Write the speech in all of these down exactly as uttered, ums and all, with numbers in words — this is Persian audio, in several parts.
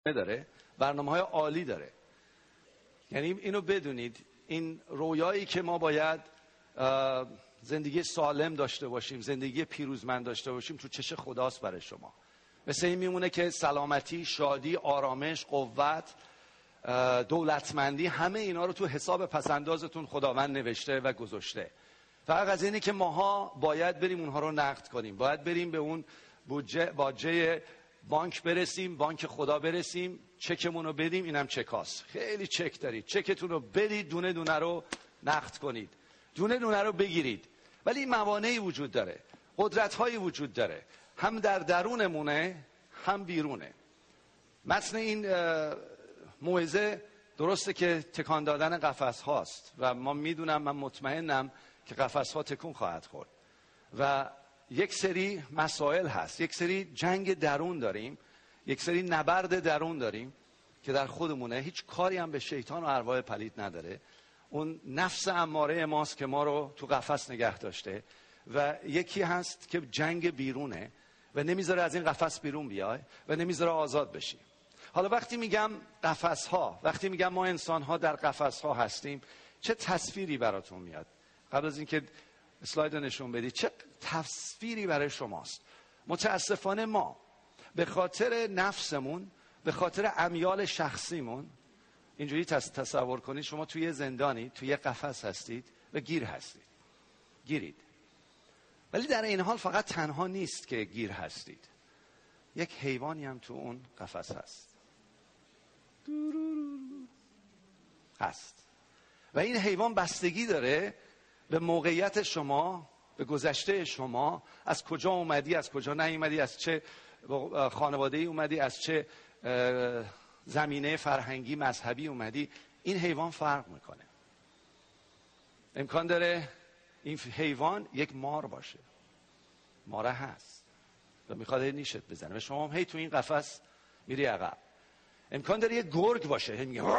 داره، برنامه‌های عالی داره. یعنی اینو بدونید، این رویایی که ما باید زندگی سالم داشته باشیم، زندگی پیروزمند داشته باشیم، تو چش خداست برای شما. مثل این میمونه که سلامتی، شادی، آرامش، قوت، دولتمندی، همه اینا رو تو حساب پسندازتون خداوند نوشته و گذاشته. فقط از اینه که ماها باید بریم اونها رو نقد کنیم، باید بریم به اون بودجه باجه بانک برسیم، بانک خدا برسیم، چکمون رو بدیم. اینم چکاست، خیلی چک دارید، چکتون رو بدید، دونه دونه رو نقد کنید، دونه دونه رو بگیرید. ولی این موانعی وجود داره، قدرت‌هایی وجود داره، هم در درونمونه هم بیرونه. متن این موعظه درسته که تکان دادن قفس هاست و ما میدونم، من مطمئنم که قفس ها تکون خواهد خورد و یک سری مسائل هست، یک سری جنگ درون داریم، یک سری نبرد درون داریم که در خودمونه. هیچ کاری هم به شیطان و ارواح پلید نداره. اون نفس اماره ماست که ما رو تو قفس نگه داشته و یکی هست که جنگ بیرونه و نمیذاره از این قفس بیرون بیای و نمیذاره آزاد بشی. حالا وقتی میگم قفس ها، وقتی میگم ما انسان ها در قفس ها هستیم، چه تصویری براتون میاد؟ قبل از اینکه اسلاید نشون بدید، چه تصویری برای شماست؟ متاسفانه ما به خاطر نفسمون، به خاطر امیال شخصیمون، اینجوری تصور کنید شما توی زندانی، توی قفس هستید و گیر هستید، گیرید. ولی در این حال فقط تنها نیست که گیر هستید، یک حیوانی هم تو اون قفس هست هست و این حیوان بستگی داره به موقعیت شما، به گذشته شما، از کجا اومدی، از کجا نیومدی، از چه خانواده‌ای اومدی، از چه زمینه فرهنگی مذهبی اومدی. این حیوان فرق میکنه. امکان داره این حیوان یک مار باشه، ماره هست و میخواد نیشت بزنه و شما هم هی تو این قفس میری عقب. امکان داره یک گرگ باشه، هی میگه.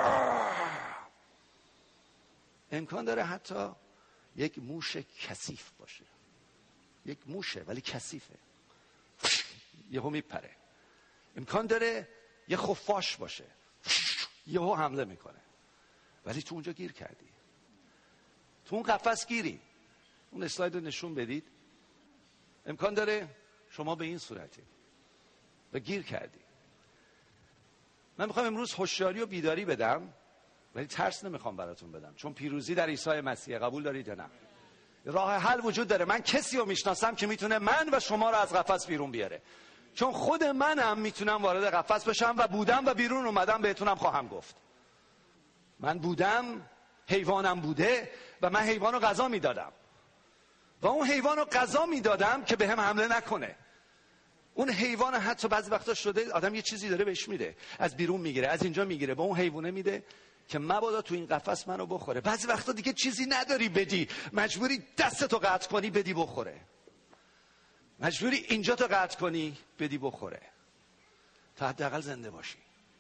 امکان داره حتی یک موش کثیف باشه، یک موشه ولی کثیفه، یهو میپره. امکان داره یه خفاش باشه، یهو حمله میکنه، ولی تو اونجا گیر کردی، تو اون قفس گیری. اون اسلاید رو نشون بدید. امکان داره شما به این صورتی و گیر کردی. من میخوام امروز هوشیاری و بیداری بدم، ولی ترس نمیخوام براتون بدم، چون پیروزی در عیسی مسیح. قبول دارید یا نه؟ راه حل وجود داره. من کسی رو میشناسم که میتونه من و شما رو از قفس بیرون بیاره، چون خود منم میتونم وارد قفس بشم و بودم و بیرون اومدم. بهتونم خواهم گفت من بودم، حیوانم بوده و من حیوان رو غذا میدادم و اون حیوان رو غذا میدادم که به هم حمله نکنه. اون حیوان حتی بعضی وقتا شده آدم یه چیزی داره بهش میده، از بیرون میگیره، از اینجا میگیره، به اون حیوانه میده که مبادا تو این قفس منو بخوره. بعضی وقتا دیگه چیزی نداری بدی، مجبوری دستتو قطع کنی بدی بخوره، مجبوری اینجا تو قطع کنی بدی بخوره تا حداقل زنده باشی.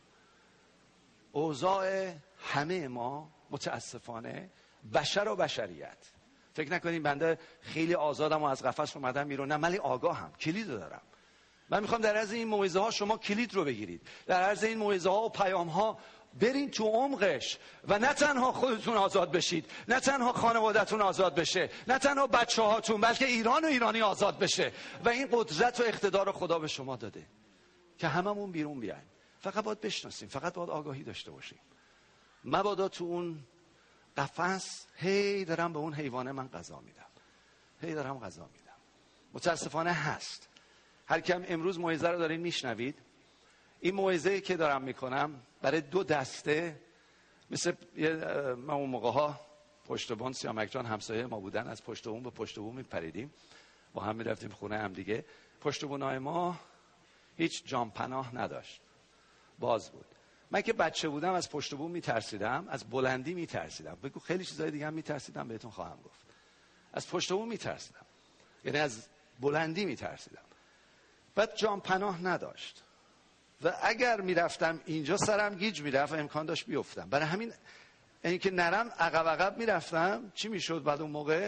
اوضاع همه ما متاسفانه، بشر و بشریت، فکر نکنین بنده خیلی آزادم و از قفس اومدم بیرون، نه، من آگاهم، کلید دارم. من میخوام در عرض این موعظه ها شما کلید رو بگیرید، در عرض این موعظه ها و پیام ها برین تو عمقش و نه تنها خودتون آزاد بشید، نه تنها خانواده‌تون آزاد بشه، نه تنها بچه هاتون، بلکه ایران و ایرانی آزاد بشه. و این قدرت و اقتدار خدا به شما داده که هممون بیرون بیایم. فقط باید بشناسیم، فقط باید آگاهی داشته باشیم. مبادا تو اون قفس هی دارم به اون حیوانه من غذا میدم، هی دارم غذا میدم. متاسفانه هست. هر کم امروز موعظه رو دارین میشنوید، این موعظه‌ای که دارم میکنم برای دو دسته، مثل ما اون موقع ها پشت بون سیامک جان همسایه ما بودن، از پشت بون به پشت بون میپریدیم، با هم میرفتیم خونه هم دیگه. پشت بونای ما هیچ جام پناه نداشت، باز بود. من که بچه بودم از پشت بون میترسیدم، از بلندی میترسیدم، بگو خیلی چیزای دیگه هم میترسیدم، بهتون خواهم گفت. از پشت بون میترسیدم، یعنی از بلندی میترسیدم. بعد جام پناه نداشت و اگر میرفتم اینجا سرم گیج میرفت و امکان داشت بیفتم. برای همین اینکه نرم عقب عقب میرفتم، چی میشد بعد اون موقع؟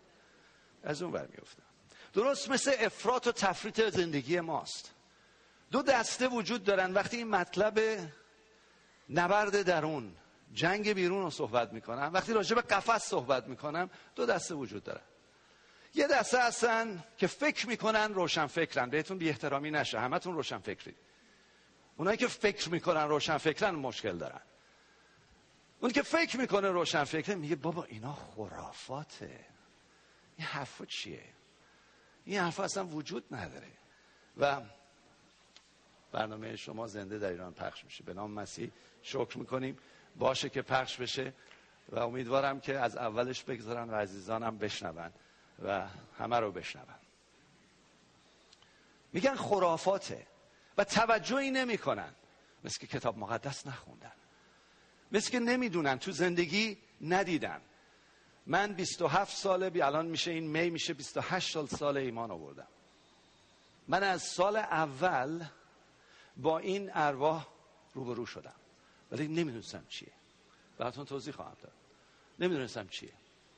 از اون بر میفتم. درست مثل افراط و تفریط زندگی ماست. دو دسته وجود دارن. وقتی این مطلب نبرد درون، جنگ بیرون رو صحبت میکنم، وقتی راجع به قفس صحبت میکنم، دو دسته وجود دارن. یه دسته هستن که فکر میکنن روشن فکرن. بهتون بی احترامی نشه، همتون روشن فکرید. اونایی که فکر میکنن روشن فکرن مشکل دارن. اون که فکر میکنه روشن فکره میگه بابا اینا خرافاته، این حرفا چیه؟ این حرفا اصلا وجود نداره. و برنامه شما زنده در ایران پخش میشه. به نام مسیح شکر میکنیم، باشه که پخش بشه و امیدوارم که از اولش بگذارن و عزیزانم بشنون و همه رو بشنون. میگن خرافاته و توجهی نمی کنن، مثل که کتاب مقدس نخوندن، مثل که نمیدونن، تو زندگی ندیدن. من بیست و هفت ساله، بی الان میشه این می میشه بیست و هشت سال سال ایمان آوردم. من از سال اول با این ارواح روبرو شدم ولی نمیدونستم چیه. براتون توضیح خواهم داد. نمیدونستم چیه.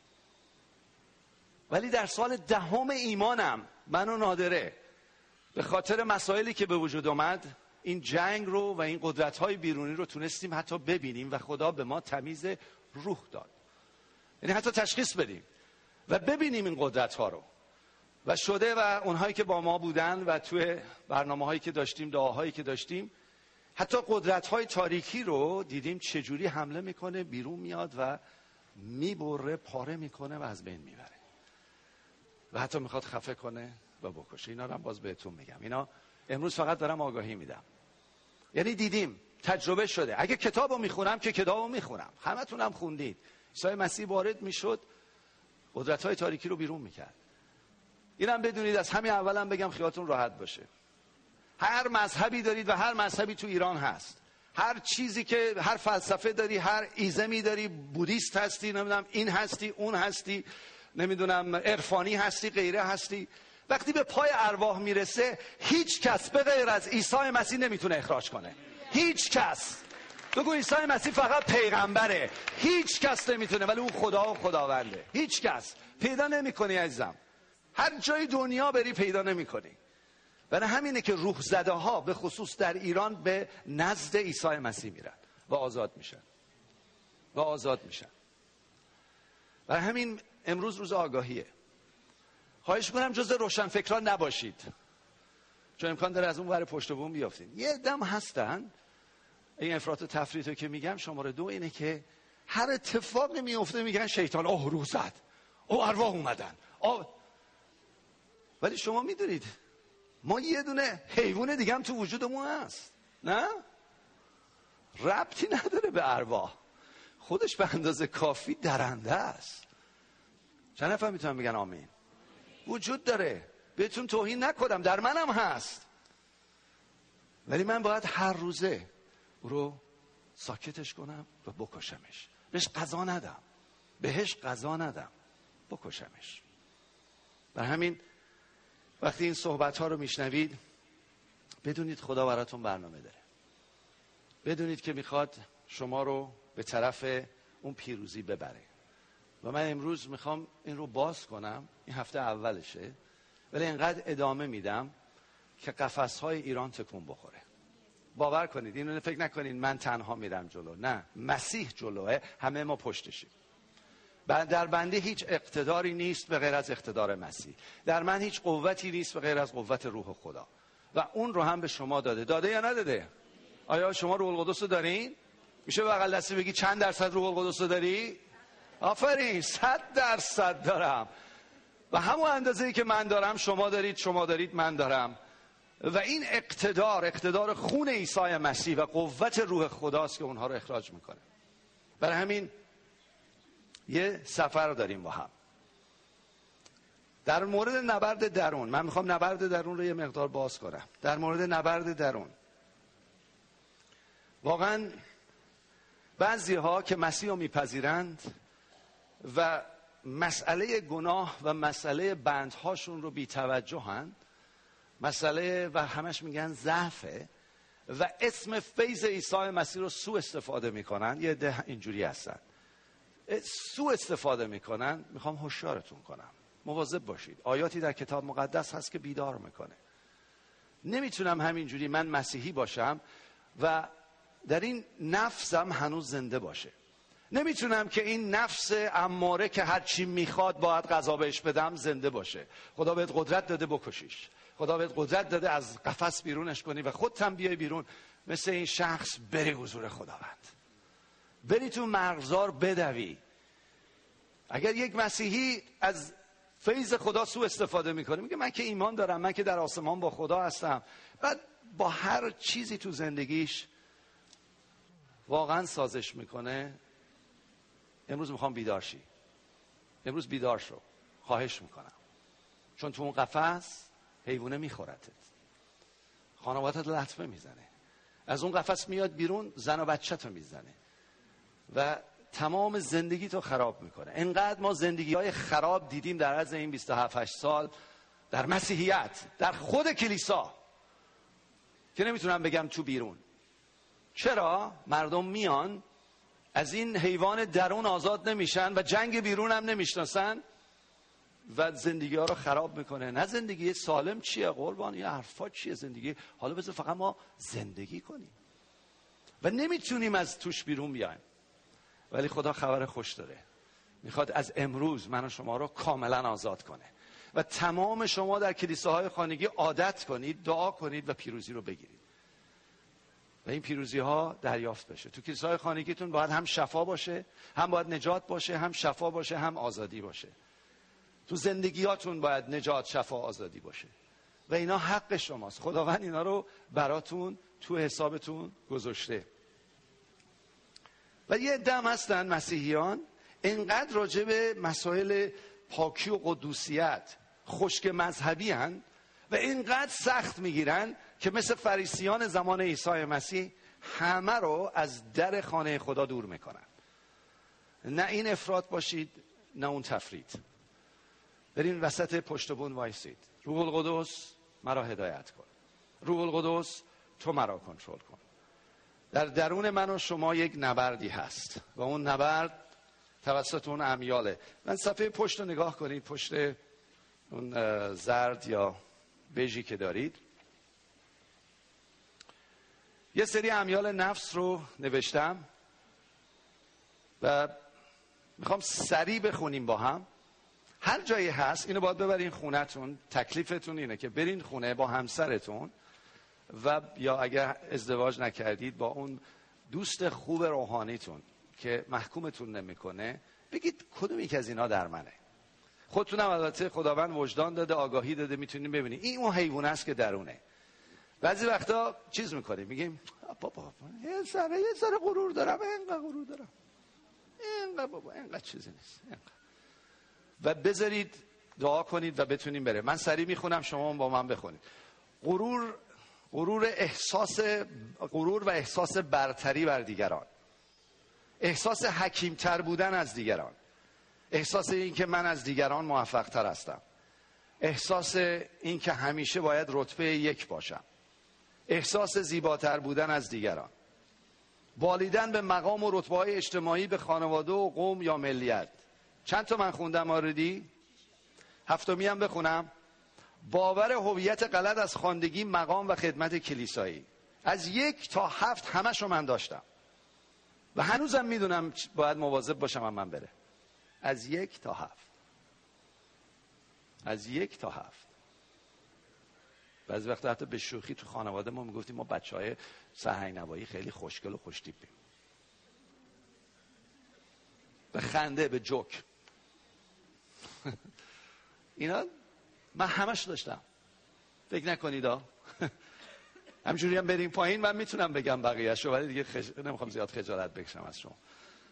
ولی در سال دهم ایمانم، من و نادره، به خاطر مسائلی که به وجود آمد، این جنگ رو و این قدرت‌های بیرونی رو تونستیم حتی ببینیم و خدا به ما تمیز روح داد. یعنی حتی تشخیص بدیم و ببینیم این قدرت‌ها رو. و شده و اونهایی که با ما بودن و توی برنامه‌هایی که داشتیم، دعاهایی که داشتیم، حتی قدرت‌های تاریکی رو دیدیم چجوری حمله میکنه، بیرون میاد و میبره، پاره میکنه و از بین میبره. و حتی میخواد خفه کنه و بکشه. اینا رو هم باز بهتون میگم. اینا امروز فقط دارم آگاهی میدم. یعنی دیدیم، تجربه شده. اگه کتابو میخونم که کتابو میخونم، همتونم خوندید. عیسی مسیح وارد میشد، قدرت‌های تاریکی رو بیرون میکرد. اینم بدونید، از همین اولم بگم خیالتون راحت باشه. هر مذهبی دارید و هر مذهبی تو ایران هست، هر چیزی که، هر فلسفه داری، هر ایزمی داری، بودیست هستی، نمیدونم این هستی، اون هستی، نمیدونم عرفانی هستی، غیره هستی، وقتی به پای ارواح میرسه، هیچ کس به غیر از عیسی مسیح نمیتونه اخراج کنه. هیچ کس. بگو عیسی مسیح فقط پیغمبره، هیچ کس نمیتونه، ولی اون خدا و خداونده. هیچ کس پیدا نمیکنی عزیزم. هر جای دنیا بری پیدا نمیکنی. برای همینه که روح زده ها به خصوص در ایران به نزد عیسی مسیح میرن و آزاد میشن و آزاد میشن. برای همین امروز روز آگاهیه. خواهش کنم جز روشنفکران نباشید، چون امکان داره از اون ور پشت بوم بیافتین. یه دم هستن، این افراط و تفریطو که میگم شماره دو اینه که هر اتفاقی میفته میگن شیطان اوه روح زد، اوه ارواح اومدن، اوه. ولی شما میدونید ما یه دونه حیوان دیگه هم تو وجودمون هست، نه؟ ربطی نداره به ارواح، خودش به اندازه کافی درنده است. چند نفر میتونن بگن آمین؟ وجود داره، بهتون توهین نکنم، در منم هست، ولی من باید هر روزه او رو ساکتش کنم و بکشمش. بهش غذا ندم، بهش غذا ندم، بکشمش. بر همین وقتی این صحبت ها رو میشنوید، بدونید خدا براتون برنامه داره. بدونید که میخواد شما رو به طرف اون پیروزی ببره. و من امروز میخوام این رو باز کنم، این هفته اولشه، ولی اینقدر ادامه میدم که قفس‌های ایران تکون بخوره. باور کنید، اینو فکر نکنید من تنها میرم جلو، نه، مسیح جلوه، همه ما پشتشیم. در بنده هیچ اقتداری نیست به غیر از اقتدار مسیح، در من هیچ قوتی نیست به غیر از قوت روح خدا، و اون رو هم به شما داده. داده یا نداده؟ آیا شما روح القدس رو دارین؟ میشه بغل دستی بگی چند درصد روح القدس رو داری؟ آفرین، صد درصد دارم. و همون اندازه‌ای که من دارم شما دارید، شما دارید من دارم. و این اقتدار، اقتدار خون عیسی مسیح و قوت روح خداست که اونها رو اخراج میکنه. برای همین یه سفر رو داریم با هم. در مورد نبرد درون، من میخوام نبرد درون رو یه مقدار باز کنم. در مورد نبرد درون، واقعا بعضی ها که مسیح رو میپذیرند و مسئله گناه و مسئله بندهاشون رو بی توجهن، مسئله و همش میگن ضعفه و اسم فیض عیسی مسیح رو سوء استفاده میکنن. یه ده اینجوری هستن، سوء استفاده میکنن. میخوام هوشیارتون کنم، مواظب باشید. آیاتی در کتاب مقدس هست که بیدار میکنه. نمیتونم همینجوری من مسیحی باشم و در این نفسم هنوز زنده باشه. نمیتونم که این نفس اماره که هر چی میخواد باید غذا بهش بدم زنده باشه. خدا بهت قدرت داده بکشیش، خدا بهت قدرت داده از قفس بیرونش کنی و خودت هم بیای بیرون مثل این شخص بری حضور خداوند، بری تو مرغزار بدوی. اگر یک مسیحی از فیض خدا سوء استفاده میکنه، میگه من که ایمان دارم، من که در آسمان با خدا هستم، بعد با هر چیزی تو زندگیش واقعا سازش میکنه. امروز میخوام بیدار شی، امروز بیدار شو، خواهش میکنم، چون تو اون قفس حیوانه میخورتت، خانوادت لطمه میزنه، از اون قفس میاد بیرون زن و بچه تو میزنه و تمام زندگی تو خراب میکنه. انقدر ما زندگی های خراب دیدیم در عرض این بیست و هفت هشت سال در مسیحیت، در خود کلیسا، که نمیتونم بگم تو بیرون. چرا؟ مردم میان از این حیوان درون آزاد نمیشن و جنگ بیرون هم نمیشناسن و زندگی ها رو خراب میکنه. نه زندگی سالم چیه قربان؟ یه حرفا چیه زندگی؟ حالا بذار فقط ما زندگی کنیم و نمیتونیم از توش بیرون بیایم. ولی خدا خبر خوش داره، میخواد از امروز من و شما رو کاملا آزاد کنه و تمام شما در کلیساهای خانگی عادت کنید، دعا کنید و پیروزی رو بگیرید و این پیروزی ها دریافت بشه. تو کلیساهای خانگیتون باید هم شفا باشه، هم باید نجات باشه، هم شفا باشه، هم آزادی باشه. تو زندگیاتون باید نجات، شفا، آزادی باشه و اینا حق شماست. خداوند اینا رو براتون تو حسابتون گذاشته. و یه دم هستن مسیحیان اینقدر راجع به مسائل پاکی و قدوسیت خشک مذهبی هن و اینقدر سخت میگیرن که مثل فریسیان زمان عیسی مسیح همه رو از در خانه خدا دور میکنن. نه این افراط باشید نه اون تفرید. برین وسط پشت بون وایسید. روح القدس مرا هدایت کن، روح القدس تو مرا کنترل کن. در درون من و شما یک نبردی هست و اون نبرد توسط اون امیاله. من صفحه پشت رو نگاه کنید، پشت اون زرد یا بژی که دارید یه سری امیال نفس رو نوشتم و میخوام سریع بخونیم با هم. هر جایی هست اینو باید ببرین خونتون. تکلیفتون اینه که برین خونه با همسرتون و یا اگر ازدواج نکردید با اون دوست خوب روحانیتون که محکومتون نمیکنه، بگید کدوم یک از اینا در منه. خودتونم البته خداوند وجدان داده، آگاهی داده، میتونید ببینید این اون حیوانه است که درونه. بعضی وقتا چیز میکنیم، میگیم بابا یه ذره یه ذره غرور دارم، اینقدر غرور دارم، اینقدر بابا اینقدر چیزی نیست، اینقدر. و بذارید دعا کنید و بتونیم بره. من سریع میخونم، شما با من بخونید. غرور غرور احساس غرور و احساس برتری بر دیگران، احساس حکیمتر بودن از دیگران، احساس این که من از دیگران موفق تر هستم، احساس این که همیشه باید رتبه یک باشم، احساس زیباتر بودن از دیگران، بالیدن به مقام و رتبه های اجتماعی به خانواده و قوم یا ملیت. چند تا من خوندم آردی؟ هفتمی هم بخونم. باور هویت غلط از خواندگی، مقام و خدمت کلیسایی. از یک تا هفت همشو من داشتم و هنوزم میدونم باید مواظب باشم هم من بره. از یک تا هفت، از یک تا هفت. بعضی وقتا حتی به شوخی تو خانواده ما میگفتیم ما بچه های سرهنگ نوایی خیلی خوشگل و خوشتیپیم. به خنده، به جوک. اینا من همش داشتم. فکر نکنید ها. همجوری هم بریم پایین من میتونم بگم بقیه‌شو، ولی دیگه خج... نمیخوام زیاد خجالت بکشم از شما.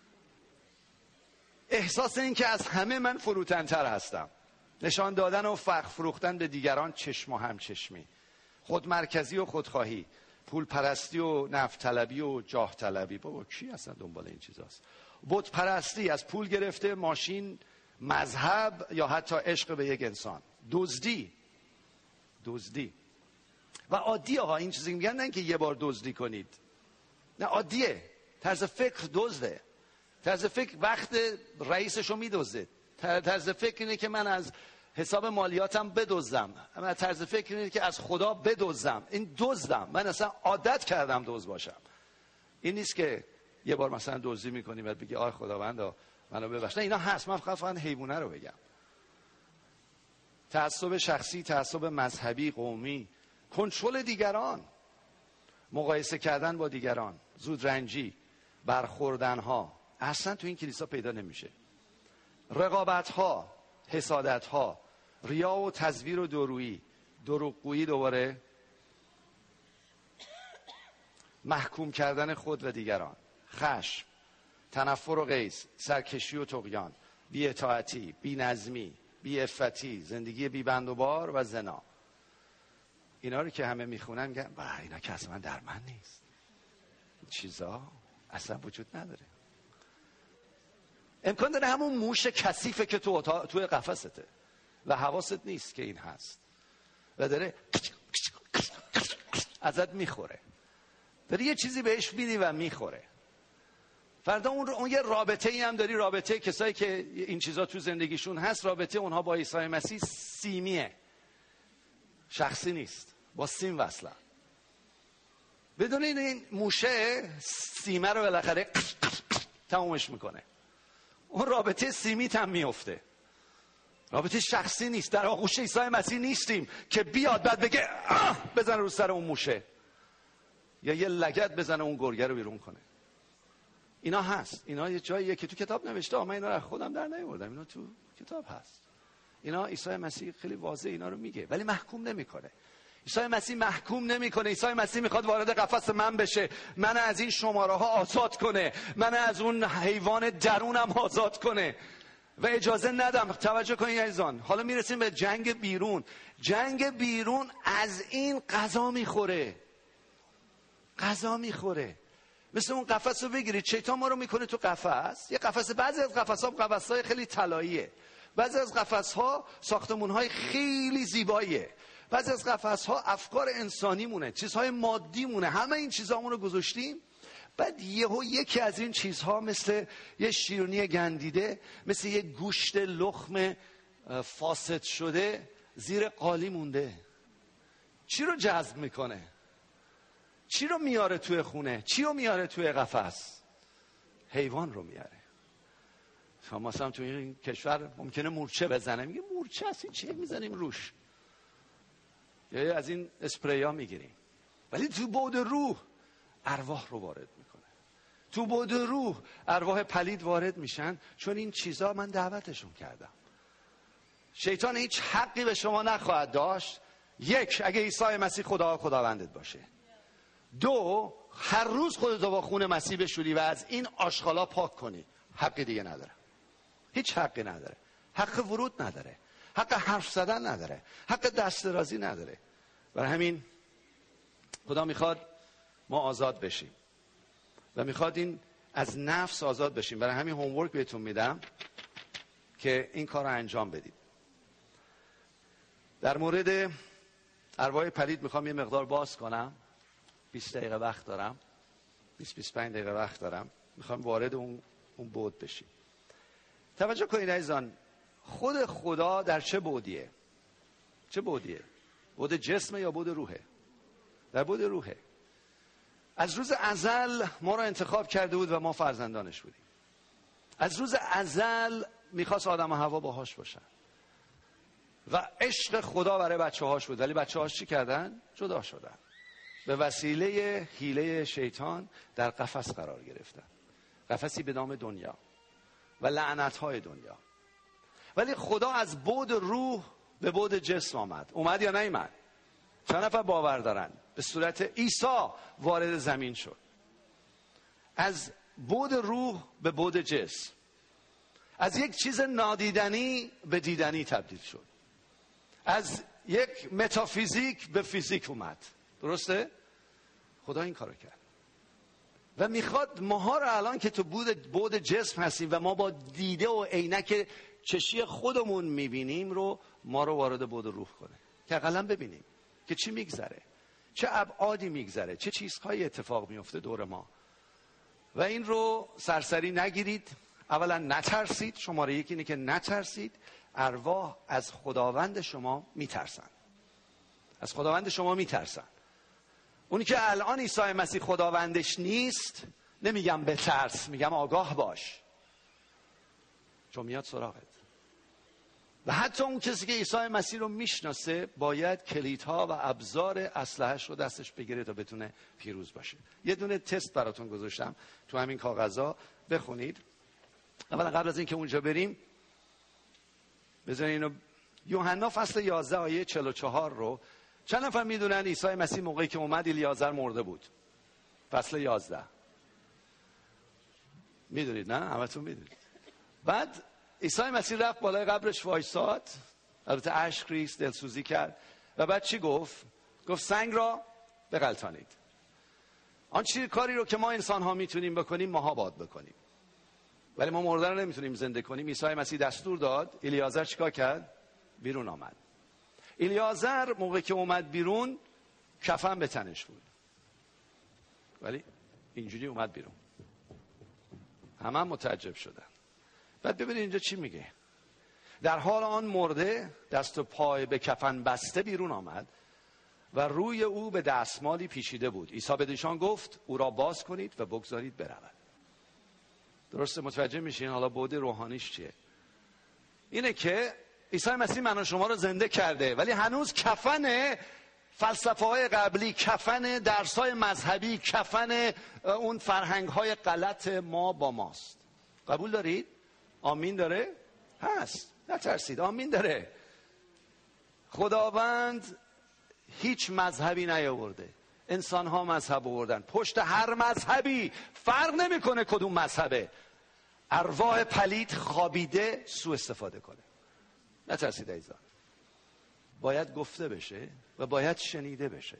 احساس این که از همه من فروتن‌تر هستم، نشان دادن و فخر فروختن به دیگران، چشم و همچشمی، خودمرکزی و خودخواهی، پول پرستی و نفت طلبی و جاه طلبی. بابا کی اصلا دنبال این چیزاست؟ بت پرستی، از پول گرفته ماشین، مذهب یا حتی عشق به یک انسان. دزدی دزدی و عادی. ها این چیزی میگن نه که یه بار دزدی کنید، نه عادیه. طرز فکر دزده. طرز فکر وقت رئیسشو میدزده. طرز فکر اینه که من از حساب مالیاتم بدزدم. اما طرز فکر اینه که از خدا بدزدم. این دزدم، من اصلا عادت کردم دزد باشم. این نیست که یه بار مثلا دزدی میکنی بعد بگی آی خداوندا منو ببخش. نه، اینا هست. من فقط فقط حیوانه رو بگم. تعصب شخصی، تعصب مذهبی، قومی، کنترل دیگران، مقایسه کردن با دیگران، زودرنجی، برخوردن ها اصلا تو این کلیسا پیدا نمیشه. رقابت ها، حسادت ها، ریا و تزویر و درویی، دروغگویی، دوباره محکوم کردن خود و دیگران، خشم، تنفر و غیظ، سرکشی و طغیان، بی‌اطاعتی، بی‌نظمی، بی‌عفتی، زندگی بی‌بند و بار و زنا. اینا رو که همه میخونن میگن با اینا که اصلا در من نیست. این چیزا اصلا وجود نداره. امکان داره همون موش کثیفه که تو توی قفسته و حواست نیست که این هست و داره ازت میخوره. داری یه چیزی بهش میدی و میخوره. فردا اون, اون یه رابطه ای هم داری، رابطه کسایی که این چیزا تو زندگیشون هست، رابطه اونها با عیسی مسیح سیمیه، شخصی نیست، با سیم وصله. بدون این, این موشه سیمه رو بالاخره تمومش میکنه. اون رابطه سیمی هم میفته. رابطه شخصی نیست. در آغوش عیسی مسیح نیستیم که بیاد بعد بگه بزنه رو سر اون موشه یا یه لگد بزنه اون گرگه رو بیرون کنه. اینا هست. اینا یه جاییه که تو کتاب نوشته، من اینا رو خودم در نیاوردم، اینا تو کتاب هست. اینا عیسی مسیح خیلی واضح اینا رو میگه ولی محکوم نمیکنه. عیسی مسیح محکوم نمیکنه. عیسی مسیح میخواد وارد قفس من بشه، من از این شماره ها آزاد کنه، من از اون حیوان درونم آزاد کنه و اجازه ندم. توجه کنید عزیزان، حالا میرسیم به جنگ بیرون. جنگ بیرون از این غذا میخوره، غذا میخوره. مثل اون قفس رو بگیرید، شیطان ما رو میکنه تو قفس. یه قفس، بعضی از قفس ها قفس های خیلی طلاییه، بعضی از قفس ها ساختمون های خیلی زیباییه، بعضی از قفس ها افکار انسانی مونه، چیزهای مادی مونه. همه این چیزهامون رو گذاشتیم، بعد یهو یکی از این چیزها مثل یه شیرینی گندیده، مثل یه گوشت لخم فاسد شده زیر قالی مونده. چی رو جذب میکنه؟ چی رو میاره توی خونه؟ چی رو میاره توی قفس؟ حیوان رو میاره. شما مثلا توی این کشور ممکنه مورچه بزنه، میگه مورچه هست، این چیه میزنیم روش؟ یا از این اسپری ها میگیریم. ولی تو بعد روح ارواح رو وارد میکنه. تو بعد روح ارواح پلید وارد میشن، چون این چیزا من دعوتشون کردم. شیطان هیچ حقی به شما نخواهد داشت. یک، اگه عیسی مسیح خدا خداوندت باشه. دو، هر روز خودتو با خون مسیح بشوری و از این آشغالا پاک کنی. حقی دیگه نداره. هیچ حقی نداره. حق ورود نداره، حق حرف زدن نداره، حق دست درازی نداره. برای همین خدا میخواد ما آزاد بشیم و میخواد این از نفس آزاد بشیم. برای همین هومورک بهتون میدم که این کار رو انجام بدید. در مورد ارواح پلید میخوام یه مقدار باز کنم. بیست دقیقه وقت دارم، بیست بیست و پنج دقیقه وقت دارم. میخوام وارد اون اون بعد بشیم. توجه کنید عزیزان، خود خدا در چه بعدیه؟ چه بعدیه؟ بعد جسمه یا بعد روحه؟ در بعد روحه. از روز ازل ما رو انتخاب کرده بود و ما فرزندانش بودیم. از روز ازل میخواست آدم و حوا باهاش باشن و عشق خدا برای بچه هاش بود، ولی بچه هاش چی کردن؟ جدا شدن. به وسیله حیله شیطان در قفس قرار گرفتن، قفسی به نام دنیا و لعنت های دنیا. ولی خدا از بعد روح به بعد جسم آمد. اومد یا نیامد؟ چند نفر باور دارن؟ به صورت عیسی وارد زمین شد. از بعد روح به بعد جسم، از یک چیز نادیدنی به دیدنی تبدیل شد. از یک متافیزیک به فیزیک اومد. درسته؟ خدا این کارو کرد و میخواد ماها رو الان که تو بود بعد جسم هستیم و ما با دیده و عینک چشی خودمون میبینیم رو، ما رو وارد بعد روح کنه که اقلا ببینیم که چی میگذره، چه ابعادی میگذره، چه چیزهایی اتفاق میفته دور ما. و این رو سرسری نگیرید. اولا نترسید. شماره یکی اینه که نترسید ارواح از خداوند شما میترسن. از خداوند شما میترسن. اونی که الان عیسی مسیح خداوندش نیست، نمیگم بترس، میگم آگاه باش، چون میاد سراغت. و حتی اون کسی که عیسی مسیح رو میشناسه باید کلیدها و ابزار اسلحه‌اش رو دستش بگیره تا بتونه پیروز باشه. یه دونه تست براتون گذاشتم تو همین کاغذها، بخونید. اولا قبل از اینکه اونجا بریم بذارین اینو، یوحنا فصل یازده آیه چهل و چهار رو چند نفر میدونن عیسی مسیح موقعی که اومد الیازر مرده بود؟ فصل یازده میدونید؟ نه همتون میدونید. بعد عیسی مسیح رفت بالای قبرش وایساد، البته اشک ریخت، دلسوزی کرد و بعد چی گفت؟ گفت سنگ را بغلطانید. آن چیز کاری رو که ما انسان ها میتونیم بکنیم ماها باید بکنیم، ولی ما مرده رو نمیتونیم زنده کنیم. عیسی مسیح دستور داد، الیازر چیکار کرد؟ بیرون آمد. الیازر موقعی که اومد بیرون کفن به تنش بود، ولی اینجوری اومد بیرون. همه هم متعجب شدن. بعد ببینید اینجا چی میگه. در حال آن مرده دست و پای به کفن بسته بیرون آمد و روی او به دستمالی پیچیده بود. عیسی به ایشان گفت او را باز کنید و بگذارید برود. درسته؟ متوجه میشین حالا بعد روحانیش چیه؟ اینه که عیسی مسیح من و شما رو زنده کرده، ولی هنوز کفن فلسفه های قبلی، کفن درس های مذهبی، کفن اون فرهنگ های غلط ما با ماست. قبول دارید؟ آمین داره؟ هست. نترسید. آمین داره. خداوند هیچ مذهبی نیاورده، انسان ها مذهب آوردن. پشت هر مذهبی فرق نمیکنه کدوم مذهبه، ارواح پلید خوابیده سوء استفاده کنه. نترسید عزیزان. باید گفته بشه و باید شنیده بشه.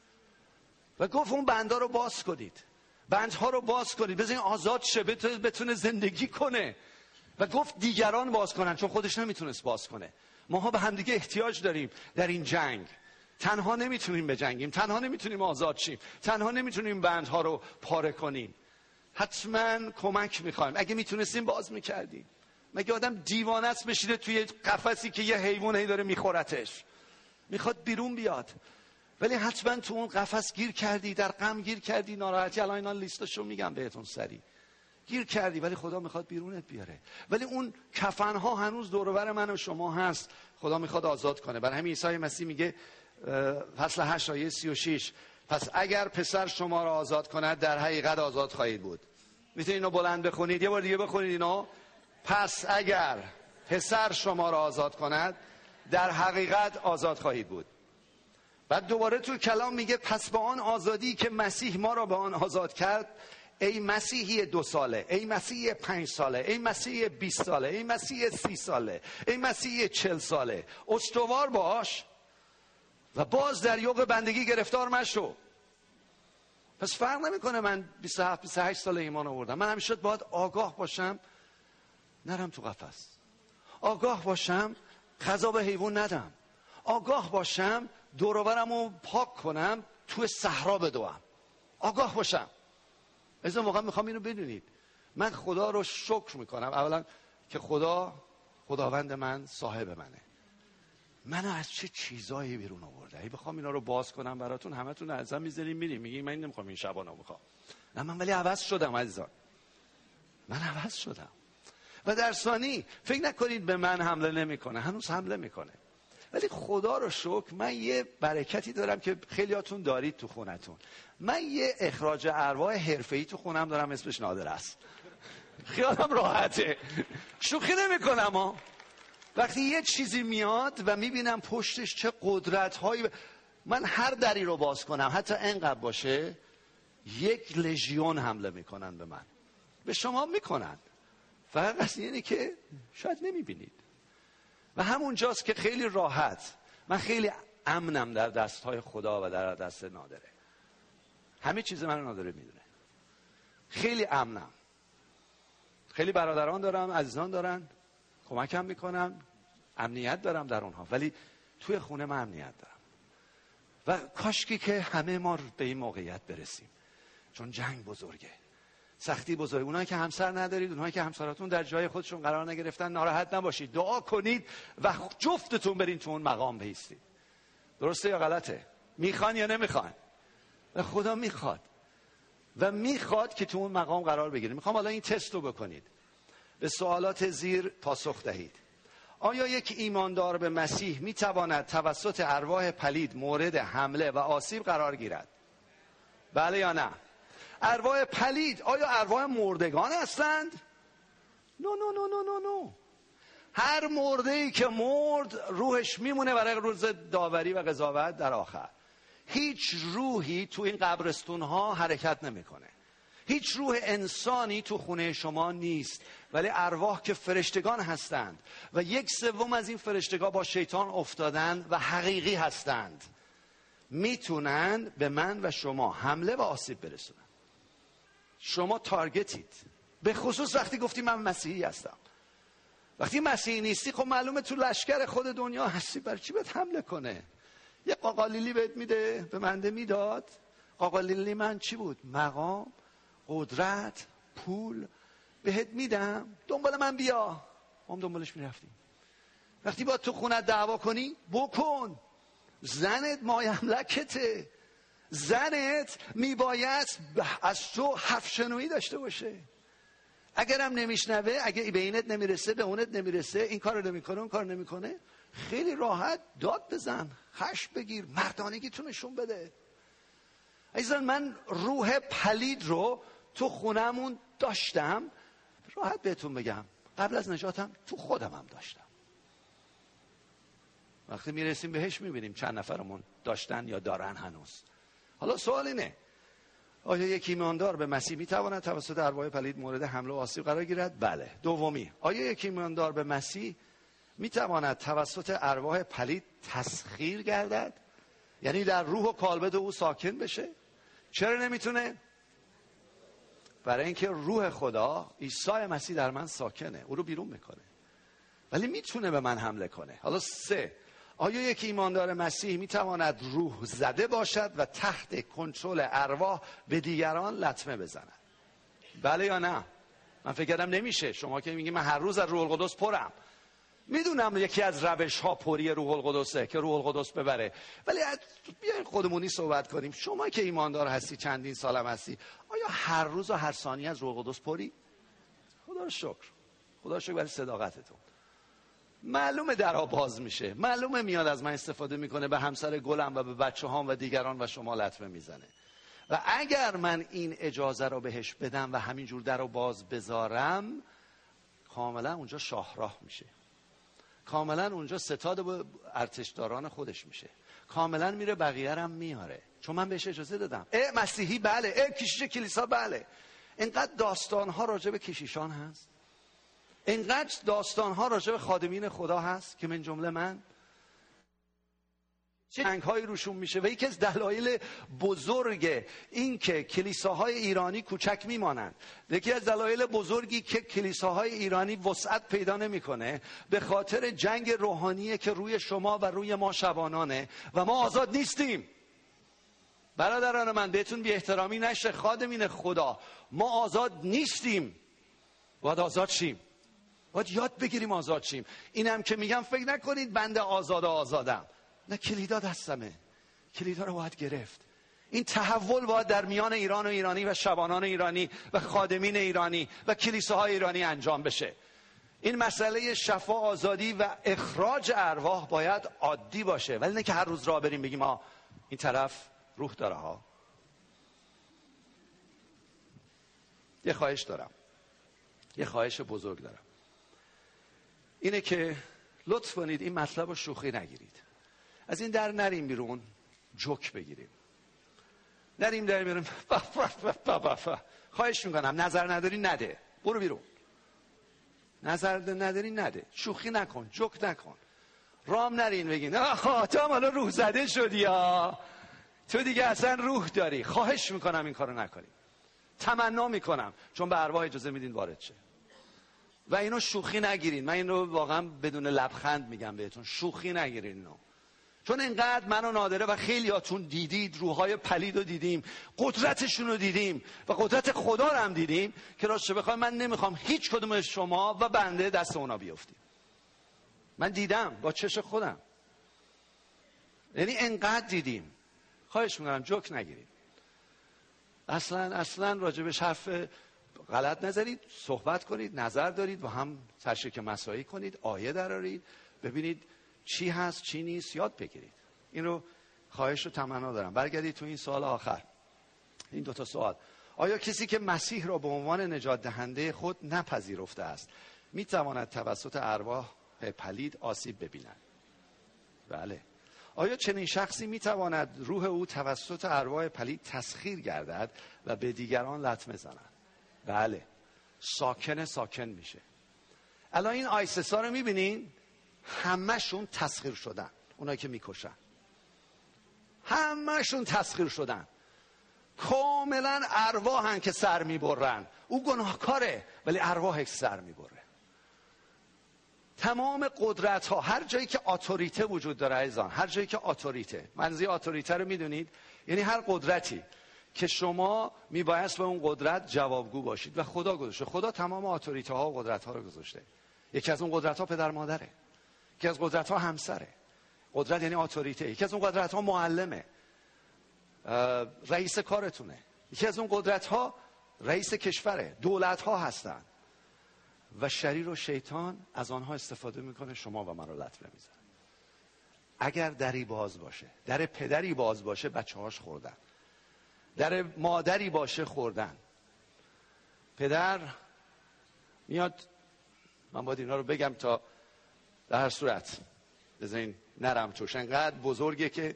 و گفت اون بندها رو باز کنید، بندها رو باز کنید، بذارین آزاد شه، بتونه زندگی کنه. و گفت دیگران باز کنن، چون خودش نمیتونست باز کنه. ماها به همدیگه احتیاج داریم در این جنگ. تنها نمیتونیم بجنگیم، تنها نمیتونیم آزاد شیم، تنها نمیتونیم بندها رو پاره کنیم. حتما کمک میخوایم. اگه میتونستیم باز میکردیم. مگه آدم دیوانه است بشینه توی قفسی که یه حیوان هی داره میخورتش، میخواد بیرون بیاد، ولی حتما تو اون قفس گیر کردی، در غم گیر کردی، ناراحتی، الان اینا لیستشو میگم بهتون سریع، گیر کردی، ولی خدا میخواد بیرونت بیاره. ولی اون کفنها هنوز دور و بر من و شما هست، خدا میخواد آزاد کنه. برای همین عیسی مسیح میگه فصل هشت آیه سی و شش، پس اگر پسر شما را آزاد کند در حقیقت آزاد خواهید بود. میتونید اینو بلند بخونید؟ یه بار دیگه بخونید اینو. پس اگر پسر شما را آزاد کند در حقیقت آزاد خواهید بود. بعد دوباره تو کلام میگه پس با آن آزادی که مسیح ما را به آن آزاد کرد، ای مسیحی دو ساله، ای مسیحی پنج ساله، ای مسیحی بیست ساله، ای مسیحی سی ساله، ای مسیحی چل ساله، استوار باش و باز در یوغ بندگی گرفتار مشو. پس فرق نمیکنه من بیست و هفت بیست و هشت سال ایمان آوردم. من همیشه باید آگاه باشم نرم تو قفس، آگاه باشم غذا به حیوان ندم، آگاه باشم دور و برمو پاک کنم، توی صحرا بدوم، آگاه باشم. از این واقعا میخوام اینو بدونید. من خدا رو شکر میکنم اولا که خدا خداوند من صاحب منه، منو از چه چیزایی بیرون آورده. ای بخوام اینا رو باز کنم براتون، همتون ازم میذارین میریم میگین من نمیخوام این شبانو میخوام. نه من ولی عوض شدم عزیزان، من عوض شدم. و در ثانی فکر نکنید به من حمله نمیکنه، هنوز حمله میکنه، ولی خدا رو شکر من یه برکتی دارم که خیلیاتون دارید تو خونتون. من یه اخراج ارواح حرفه‌ای تو خونم دارم، اسمش نادر است. خیالم راحته، شوخی نمیکنم ها. وقتی یه چیزی میاد و میبینم پشتش چه قدرت‌هایی، من هر دری رو باز کنم حتی انقدر باشه، یک لژیون حمله میکنن به من، به شما میکنن. فقط قصد اینه که شاید نمیبینید. و همونجاست که خیلی راحت، من خیلی امنم در دستهای خدا و در دست نادره. همه چیز من نادره میدونه. خیلی امنم. خیلی برادران دارم، عزیزان دارن، کمکم میکنن، امنیت دارم در اونها، ولی توی خونه من امنیت دارم. و کاشکی که همه ما به این موقعیت برسیم، چون جنگ بزرگه. سختی بزرگ. اونایی که همسر ندارید، اونایی که همسراتون در جای خودشون قرار نگرفتن، ناراحت نباشید، دعا کنید و جفتتون برین تو اون مقام بایستید. درسته یا غلطه؟ میخوان یا نمیخوان؟ و خدا میخواد و میخواد که تو اون مقام قرار بگیرید. میخوام حالا این تست رو بکنید، به سوالات زیر پاسخ دهید. آیا یک ایماندار به مسیح میتواند توسط ارواح پلید مورد حمله و آسیب قرار گیرد؟ بله یا نه؟ ارواح پلید آیا ارواح مردگان هستند؟ نو نو نو نو نو نو. هر مرده‌ای که مرد روحش میمونه برای روز داوری و قضاوت در آخر. هیچ روحی تو این قبرستون ها حرکت نمیکنه. هیچ روح انسانی تو خونه شما نیست، ولی ارواح که فرشتگان هستند و یک سوم از این فرشتگان با شیطان افتادند و حقیقی هستند، میتونن به من و شما حمله و آسیب برسونن. شما تارگتید، به خصوص وقتی گفتی من مسیحی هستم. وقتی مسیحی نیستی خب معلومه تو لشکر خود دنیا هستی، برای چی بهت حمله کنه؟ یه قاقالیلی بهت میده، به منده میداد. قاقالیلی من چی بود؟ مقام، قدرت، پول بهت میدم، دنبال من بیا. ما دنبالش میرفتیم. وقتی با تو خونت دعوا کنی بکن. زنت مایملکته، زنت میباید از تو حرف شنویی داشته باشه. اگرم نمیشنوه، اگه به اینت نمیرسه، به اونت نمیرسه، این کارو نمیکنه، اون کارو نمیکنه، خیلی راحت داد بزن، خشم بگیر، مردانگی تو نشون بده. عزیزان، من روح پلید رو تو خونمون داشتم. راحت بهتون بگم قبل از نجاتم تو خودم هم داشتم. وقتی میرسیم بهش میبینیم چند نفرمون داشتن یا دارن هنوز. حالا سوال اینه، آیا یک ایماندار به مسیح میتواند توسط ارواح پلید مورد حمله و آسیب قرار گیرد؟ بله. دومی، آیا یک ایماندار به مسیح میتواند توسط ارواح پلید تسخیر گردد؟ یعنی در روح و کالبد او ساکن بشه؟ چرا نمیتونه؟ برای اینکه روح خدا، عیسی مسیح در من ساکنه، او رو بیرون میکنه، ولی میتونه به من حمله کنه. حالا سه، آیا یک ایماندار مسیح میتواند روح زده باشد و تحت کنترل ارواح به دیگران لطمه بزند؟ بله یا نه؟ من فکر کردم نمیشه. شما که میگی من هر روز از روح القدس پرم. میدونم یکی از روش ها پری روح القدسه که روح القدس ببره، ولی بیاین خودمونی صحبت کنیم. شما که ایماندار هستی، چندین سالم هستی، آیا هر روز و هر ثانیه از روح القدس پری؟ خدا رو شکر، خدا رو شکر برای صداقتتون. معلومه درها باز میشه، معلومه میاد از من استفاده میکنه، به همسر گلم و به بچه هام و دیگران و شما لطمه میزنه. و اگر من این اجازه رو بهش بدم و همینجور در رو باز بذارم، کاملا اونجا شاهراه میشه، کاملا اونجا ستاد با ارتشداران خودش میشه، کاملا میره بقیه رم میاره، چون من بهش اجازه دادم. اه مسیحی بله، اه کشیش کلیسا بله. اینقدر داستانها راجع به کشیشان هست، اینقدر داستانها راجع به خادمین خدا هست که من جمله من چه جنگ‌هایی روشون میشه. و یکی از دلایل بزرگ این که کلیساهای ایرانی کوچک میمانند، یکی از دلایل بزرگی که کلیساهای ایرانی وسعت پیدا نمیکنه، به خاطر جنگ روحانیه که روی شما و روی ما شبانانه و ما آزاد نیستیم. برادران من، بهتون بی احترامی نشه، خادمین خدا، ما آزاد نیستیم، باید آزاد شیم، باید یاد بگیریم آزاد شیم. اینم که میگم فکر نکنید بنده آزاد آزادم، نه، کلیدا دستمه، کلیدا رو باید گرفت. این تحول باید در میان ایران و ایرانی و شبانان ایرانی و خادمین ایرانی و کلیساهای ایرانی انجام بشه. این مسئله شفا، آزادی و اخراج ارواح باید عادی باشه، ولی نه که هر روز راه بریم بگیم آ این طرف روح داره ها. یه خواهش دارم، یه خواهش بزرگ دارم، اینه که لطف کنید این مطلب رو شوخی نگیرید. از این در نریم بیرون جوک بگیریم، نریم در بیرون خواهش میکنم نظر نداری نده، برو بیرون، نظر نداری نده، شوخی نکن، جوک نکن، رام نرین بگین آها تو هم الان روح زده شدی یا تو دیگه اصلا روح داری. خواهش میکنم این کارو نکنیم، تمنا میکنم، چون به ارواح اجازه میدین وارد شه. و اینو شوخی نگیرین، من اینو واقعا بدون لبخند میگم بهتون، شوخی نگیرین اینو. چون انقدر من و نادره و خیلی هاتون دیدید، روحای پلید رو دیدیم، قدرتشون رو دیدیم و قدرت خدا رو هم دیدیم که راستش بخوام من نمیخوام هیچ کدوم شما و بنده دست اونا بیافتیم. من دیدم با چش خودم، یعنی انقدر دیدیم. خواهش میکنم جوک نگیرید، اصلا اصلا راجبش حرف غلط نذارید، صحبت کنید، نظر دارید و هم تشریک مسایی کنید، آیه درارید، ببینید چی هست چی نیست، یاد بگیرید. این رو خواهش رو تمنا دارم. برگردید تو این سوال آخر، این دوتا سوال. آیا کسی که مسیح را به عنوان نجات دهنده خود نپذیرفته است میتواند توسط ارواح پلید آسیب ببیند؟ بله. آیا چنین شخصی میتواند روح او توسط ارواح پلید تسخیر گردد و به دیگران لطمه زند؟ بله. ساکن ساکن میشه. الان این آیسس ها رو میبینین، همه‌شون تسخیر شدن. اونایی که میکشن همه‌شون تسخیر شدن، کاملا ارواحن که سر میبرن. او گناهکاره ولی ارواحش سر میبره. تمام قدرت ها، هر جایی که اتوریته وجود داره عزیزان، هر جایی که اتوریته، منظور اتوریته رو میدونید، یعنی هر قدرتی که شما میبایست به اون قدرت جوابگو باشید و خدا گذاشته. خدا تمام اتوریته ها و قدرت ها رو گذاشته. یکی از اون قدرت ها پدر مادره، یکی از قدرت ها همسره. قدرت یعنی اتوریته. یکی از اون قدرت ها معلمه، رئیس کارتونه. یکی از اون قدرت ها رئیس کشوره، دولت ها هستن. و شریر و شیطان از آنها استفاده میکنه شما و من رو لطمه میزنه. اگر دری باز باشه، در پدری باز باشه، بچه هاش خوردن. در مادری باشه خوردن. پدر میاد، من باید اینا رو بگم تا در هر صورت بذارین نرم چوش، انقدر بزرگه که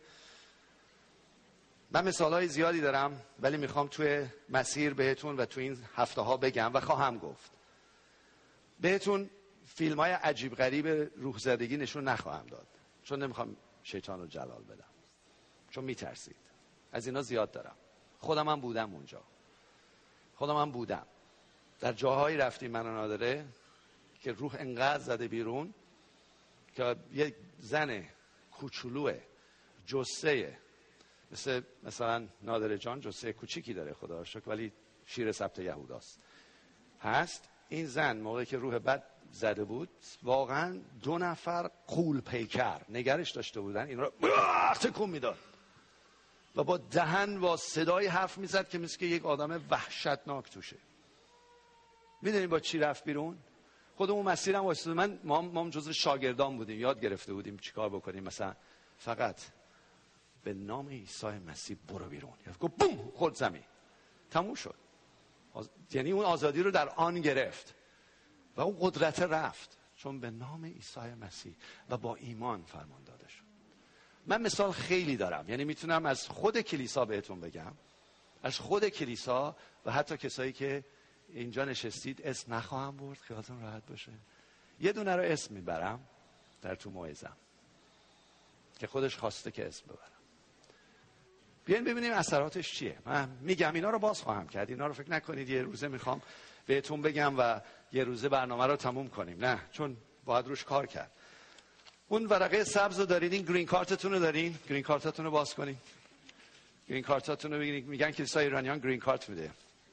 من مثالهای زیادی دارم ولی میخوام توی مسیر بهتون و توی این هفته ها بگم و خواهم گفت. بهتون فیلم های عجیب غریب روح زدگی نشون نخواهم داد، چون نمیخوام شیطان رو جلال بدم، چون میترسید. از اینا زیاد دارم. خودم هم بودم اونجا، خودم هم بودم در جاهایی رفتیم من و نادره که روح انقدر زده بیرون که یه زن کوچولوه، جثه، مثل مثلا نادره جان جثه کوچیکی داره خدا رو شکر، ولی شیر سبت یهوداست هست. این زن موقعی که روح بد زده بود، واقعا دو نفر قول پیکر نگرش داشته بودن، این رو تکون میداد و با دهن و صدای حرف میزد که مثل که یک آدم وحشتناک توشه. میدونیم با چی رفت بیرون؟ خودمون مسیرم واسه من ما ما جزو شاگردان بودیم، یاد گرفته بودیم چیکار بکنیم. مثلا فقط به نام عیسی مسیح برو بیرون. گفت بوم، خورد زمین، تموم شد. آز... یعنی اون آزادی رو در آن گرفت و اون قدرت رفت، چون به نام عیسی مسیح و با ایمان فرمان داده شد. من مثال خیلی دارم، یعنی میتونم از خود کلیسا بهتون بگم، از خود کلیسا و حتی کسایی که اینجا نشستید اسم نخواهم برد، خیالتون راحت باشه. یه دونه رو اسم میبرم در تو موعظه‌ام که خودش خواسته که اسم ببرم. بیاین ببینیم اثراتش چیه. من میگم اینا رو باز خواهم کرد، اینا رو فکر نکنید یه روزه میخوام بهتون بگم و یه روزه برنامه رو تموم کنیم. نه، چون باید روش کار کرد. اون ورقه سبز رو دارید، این گرین کارتتون رو دارین، گرین کارتتون رو باز کنین، گرین کارتتون رو بگیرید. میگن کلیسای ایرانیان گرین کارت میده.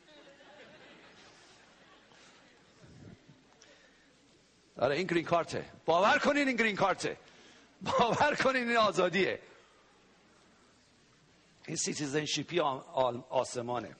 آره این گرین کارته، باور کنین این گرین کارته، باور کنین این آزادیه، این سیتیزنشیپی آسمانه.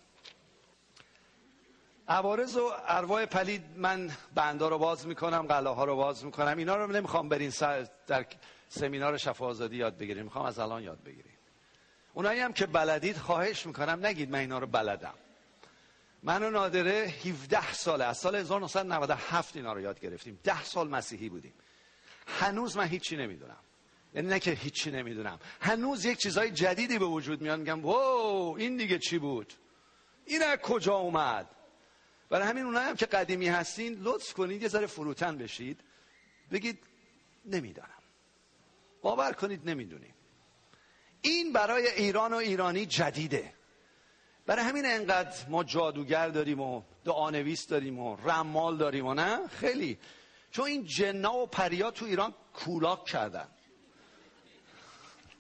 عوارض و ارواح پلید، من بندا رو باز میکنم، قلعه ها رو باز میکنم. اینا رو نمیخوام برین در سمینار شفا آزادی یاد بگیریم، میخوام از الان یاد بگیریم. اونایی هم که بلدید خواهش میکنم نگید من اینا رو بلدم. من و نادره هفده ساله، از سال هزار و نهصد و نود و هفت اینا رو یاد گرفتیم. ده سال مسیحی بودیم. هنوز من هیچی نمیدونم. یعنی نه که هیچی نمیدونم، هنوز یک چیزای جدیدی به وجود میاد، میگم واو این دیگه چی بود، این از کجا اومد. برای همین اونایی هم که قدیمی هستین لطف کنید یه ذره فروتن بشید، بگید نمیدونم، باور کنید نمیدونیم. این برای ایران و ایرانی جدیده. برای همین انقدر ما جادوگر داریم و دعانویس داریم و رمال داریم و نه خیلی، چون این جنا و پریا تو ایران کولاک کردن.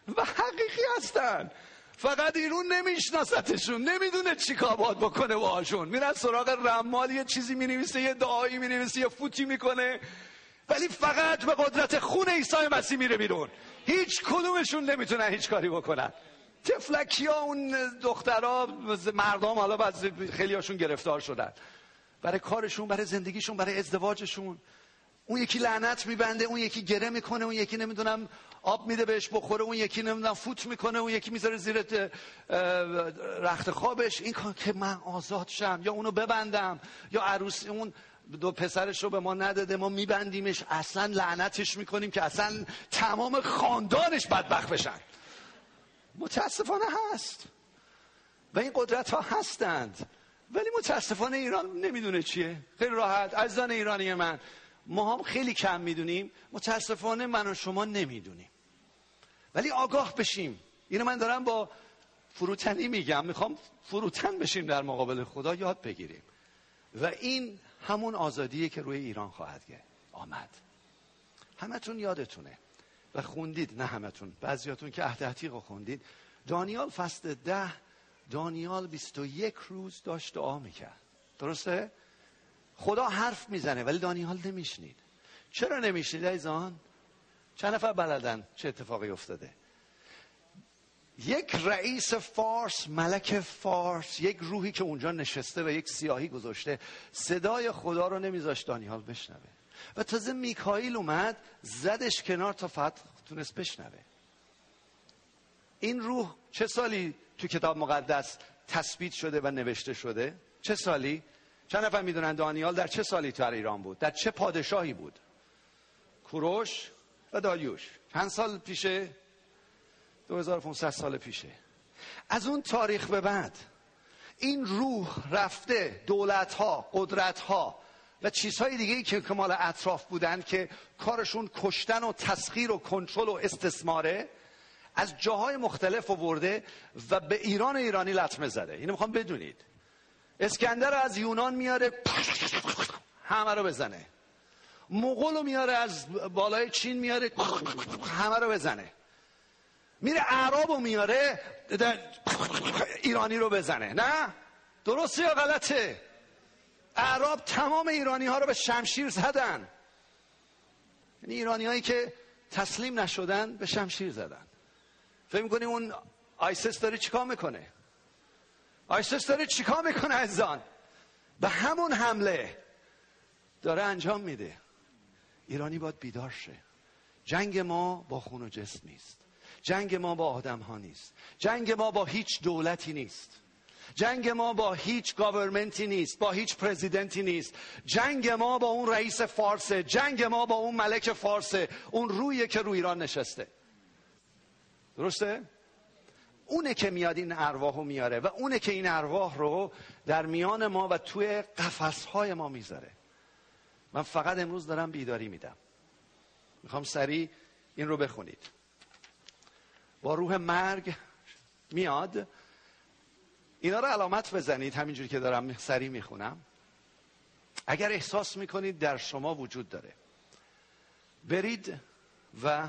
و حقیقی هستن، فقط ایرون نمیشناستشون، نمیدونه چی کار باید بکنه باهاشون. میرن سراغ رمال، یه چیزی مینویسه، یه دعایی مینویسه، یه فوتی میکنه، ولی فقط به قدرت خون عیسی مسیح میره بیرون. هیچ کدومشون نمیتونن هیچ کاری بکنن. تفلکی ها، اون دخترها، مردم، حالا بعضی خیلی هاشون گرفتار شدن برای کارشون، برای زندگیشون، برای ازدواجشون. اون یکی لعنت میبنده، اون یکی گره میکنه، اون یکی نمیدونم آب میده بهش بخوره، اون یکی نمیدونم فوت میکنه، اون یکی میذاره زیر رخت خوابش. این کار که من آزاد شم، یا اونو ببندم، یا عروسی اون دو پسرش رو به ما نداده ما میبندیمش، اصلا لعنتش میکنیم که اصلا تمام خاندانش بدبخت بشن. متاسفانه هست و این قدرت ها هستند، ولی متاسفانه ایران نمیدونه چیه. خیلی راحت عزیزان ایرانی من، ما هم خیلی کم میدونیم، متاسفانه من و شما نمیدونیم، ولی آگاه بشیم. اینو من دارم با فروتنی میگم، میخوام فروتن بشیم در مقابل خدا، یاد بگیریم. و این همون آزادیه که روی ایران خواهد آمد. همتون یادتونه و خوندید، نه همتون، بعضیاتون که عهد عتیق رو خوندید. دانیال فصل ده، دانیال بیست و یک روز داشت دعا میکرد، درسته؟ خدا حرف میزنه ولی دانیال نمیشنید. چرا نمیشنید عزیزان؟ چند نفر بلدن چه اتفاقی افتاده؟ یک رئیس فارس، ملک فارس، یک روحی که اونجا نشسته و یک سیاهی گذاشته، صدای خدا رو نمیذاشت دانیال بشنوه. و تازه میکائیل اومد زدش کنار تا فقط تونست بشنوه. این روح چه سالی تو کتاب مقدس تثبیت شده و نوشته شده؟ چه سالی؟ چند نفر میدونن دانیال در چه سالی در ایران بود؟ در چه پادشاهی بود؟ کوروش و داریوش. چند سال پیشه؟ دو هزار و پانصد سال پیشه. از اون تاریخ به بعد این روح رفته دولت‌ها، قدرت‌ها و چیزهای دیگه‌ای که مال اطراف بودن که کارشون کشتن و تسخیر و کنترل و استثماره، از جاهای مختلف آورده و به ایران ایرانی لطمه زده. اینو میخوام بدونید. اسکندر رو از یونان میاره همه رو بزنه. مغول رو میاره از بالای چین میاره همه رو بزنه. میره اعراب رو میاره ایرانی رو بزنه. نه؟ درسته یا غلطه؟ اعراب تمام ایرانی ها رو به شمشیر زدن. یعنی ایرانی هایی که تسلیم نشدن به شمشیر زدن. فکر میکنی اون آیسیس داره چیکار میکنه؟ آیسیس داره چیکار میکنه عزیزان؟ به همون حمله داره انجام میده. ایرانی باید بیدار شه. جنگ ما با خون و جسم نیست. جنگ ما با آدم ها نیست. جنگ ما با هیچ دولتی نیست. جنگ ما با هیچ گاورمنتی نیست، با هیچ پرزیدنتی نیست. جنگ ما با اون رئیس فارسه، جنگ ما با اون ملک فارسه، اون رویه که روی ایران نشسته. درسته؟ اونه که میاد این ارواحو میاره و اونه که این ارواح رو در میان ما و توی قفس‌های ما میذاره. من فقط امروز دارم بیداری میدم. میخوام سریع این رو بخونید. با روح مرگ میاد. اینا رو علامت بزنید همینجوری که دارم سریع میخونم. اگر احساس میکنید در شما وجود داره، برید و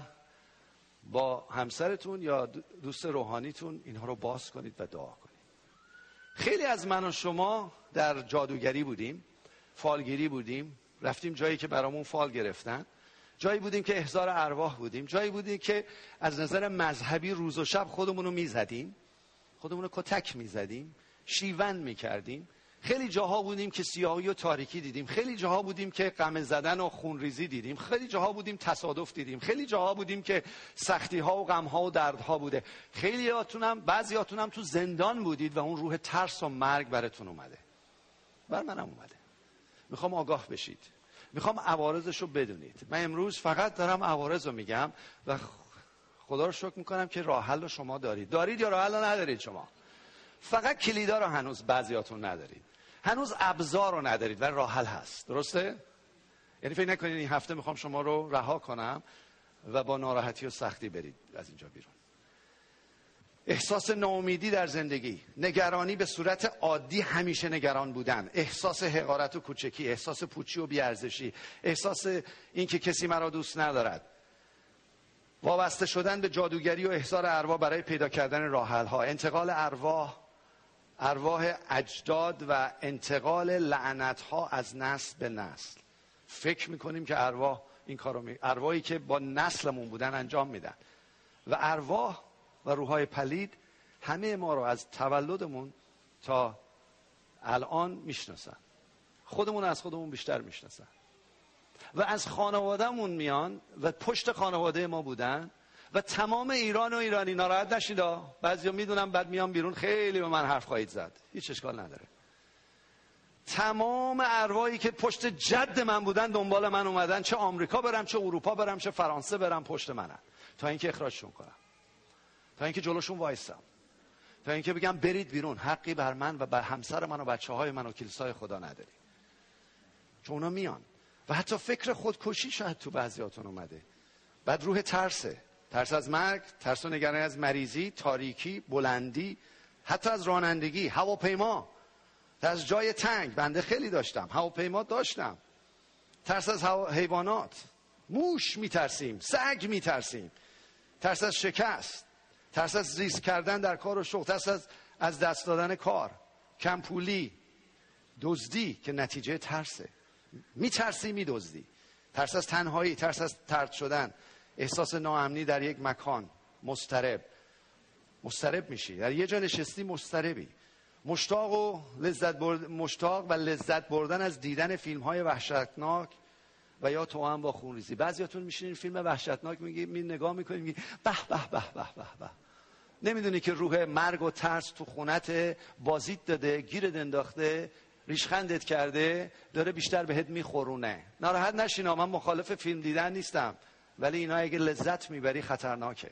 با همسرتون یا دوست روحانیتون اینها رو باز کنید و دعا کنید. خیلی از من و شما در جادوگری بودیم، فالگیری بودیم، رفتیم جایی که برامون فال گرفتن، جایی بودیم که احضار ارواح بودیم، جایی بودیم که از نظر مذهبی روز و شب خودمون رو میزدیم، خودمون رو کتک میزدیم، شیون میکردیم. خیلی جاها بودیم که سیاهی و تاریکی دیدیم، خیلی جاها بودیم که غم زدن و خونریزی دیدیم، خیلی جاها بودیم تصادف دیدیم، خیلی جاها بودیم که سختی ها و غم ها و درد ها بوده. خیلی هاتونم بعضی هاتونم تو زندان بودید و اون روح ترس و مرگ براتون اومده. بر منم اومده. میخوام آگاه بشید. میخوام عوارضش رو بدونید. من امروز فقط دارم عوارض رو میگم و خدا رو شکر میکنم که راه حل رو شما دارید. دارید یا راه حل رو ندارید شما؟ فقط کلیدا رو هنوز بعضیاتون ندارید. هنوز ابزار رو ندارید ولی راه حل هست. درسته؟ یعنی فکر نکنید این هفته میخوام شما رو رها کنم و با ناراحتی و سختی برید از اینجا بیرون. احساس ناامیدی در زندگی، نگرانی به صورت عادی، همیشه نگران بودن، احساس حقارت و کوچکی، احساس پوچی و بی‌ارزشی، احساس اینکه کسی مرا دوست ندارد، وابسته شدن به جادوگری و احضار ارواح برای پیدا کردن راه حل ها، انتقال ارواح ارواح اجداد و انتقال لعنت ها از نسل به نسل. فکر میکنیم که ارواح این کارو می ارواحی که با نسلمون بودن انجام میدن و ارواح و روحای پلید همه ما رو از تولدمون تا الان میشناسن، خودمون از خودمون بیشتر میشناسن و از خانوادهمون میان و پشت خانواده ما بودن و تمام ایران و ایرانی ناراحت نشید. بعضیا میدونم بعد میان بیرون خیلی به من حرف خواهید زد، هیچ اشکال نداره. تمام ارواحی که پشت جد من بودن دنبال من اومدن، چه آمریکا برم چه اروپا برم چه فرانسه برم، پشت منن تا اینکه اخراجشون کنم، تا اینکه جلوشون وایسم، تا اینکه بگم برید بیرون، حقی بر من و بر همسر من و بچه‌های من و کلیسای خدا نداری. چون اونا میان و حتی فکر خودکشی شاید تو بعضیاتون اومده. بعد روح ترسه، ترس از مرگ، ترس و نگرانی از مریضی، تاریکی، بلندی، حتی از رانندگی، هواپیما، ترس از جای تنگ. بنده خیلی داشتم، هواپیما داشتم. ترس از حیوانات، موش میترسیم، سگ میترسیم، ترس از شکست، ترس از ریسک کردن در کار و شغل، ترس از از دست دادن کار، کم پولی، دزدی که نتیجه ترسه. میترسی میدزدی. ترس از تنهایی، ترس از طرد شدن، احساس ناامنی در یک مکان، مضطرب مضطرب میشی، در یه جا نشستی مضطربی، مشتاق و لذت برد... مشتاق و لذت بردن از دیدن فیلم های وحشتناک و یا توأم با خونریزی. بعضیاتون میشینین فیلم وحشتناک میگی می نگاه میکنی میگی به به به به به به، نمیدونی که روح مرگ و ترس تو خونت بازیت داده، گیرت انداخته، ریشخندت کرده، داره بیشتر بهت میخورونه. ناراحت نشین، من مخالف فیلم دیدن نیستم، ولی اینا اگه لذت میبری خطرناکه.